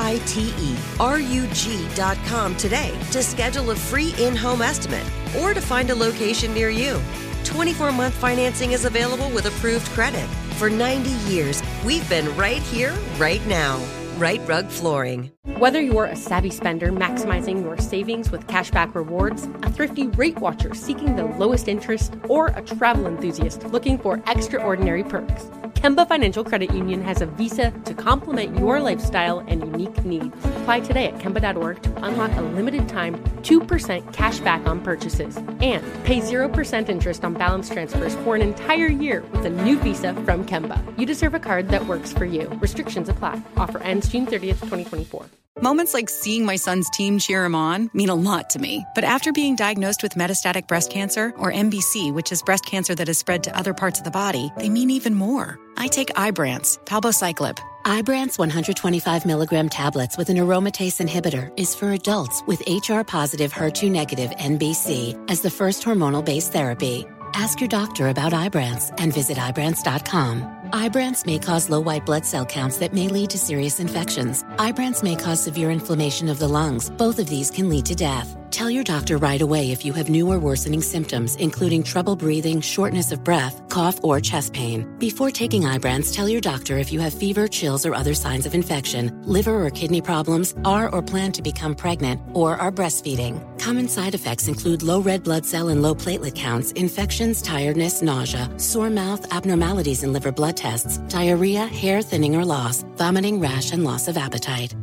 RITERUG.com today to schedule a free in-home estimate or to find a location near you. 24-month financing is available with approved credit. For 90 years, we've been right here, right now. Right Rug Flooring. Whether you're a savvy spender maximizing your savings with cashback rewards, a thrifty rate watcher seeking the lowest interest, or a travel enthusiast looking for extraordinary perks, Kemba Financial Credit Union has a visa to complement your lifestyle and unique needs. Apply today at Kemba.org to unlock a limited time 2% cash back on purchases and pay 0% interest on balance transfers for an entire year with a new visa from Kemba. You deserve a card that works for you. Restrictions apply. Offer ends June 30th, 2024. Moments like seeing my son's team cheer him on mean a lot to me. But after being diagnosed with metastatic breast cancer, or MBC, which is breast cancer that has spread to other parts of the body, they mean even more. I take Ibrance, palbociclib. Ibrance 125 milligram tablets with an aromatase inhibitor is for adults with HR-positive, HER2-negative NBC as the first hormonal-based therapy. Ask your doctor about Ibrance and visit Ibrance.com. Ibrance may cause low white blood cell counts that may lead to serious infections. Ibrance may cause severe inflammation of the lungs. Both of these can lead to death. Tell your doctor right away if you have new or worsening symptoms, including trouble breathing, shortness of breath, cough, or chest pain. Before taking Ibrance, tell your doctor if you have fever, chills, or other signs of infection, liver or kidney problems, are or plan to become pregnant, or are breastfeeding. Common side effects include low red blood cell and low platelet counts, infections, tiredness, nausea, sore mouth, abnormalities in liver blood tests, diarrhea, hair thinning or loss, vomiting, rash, and loss of appetite.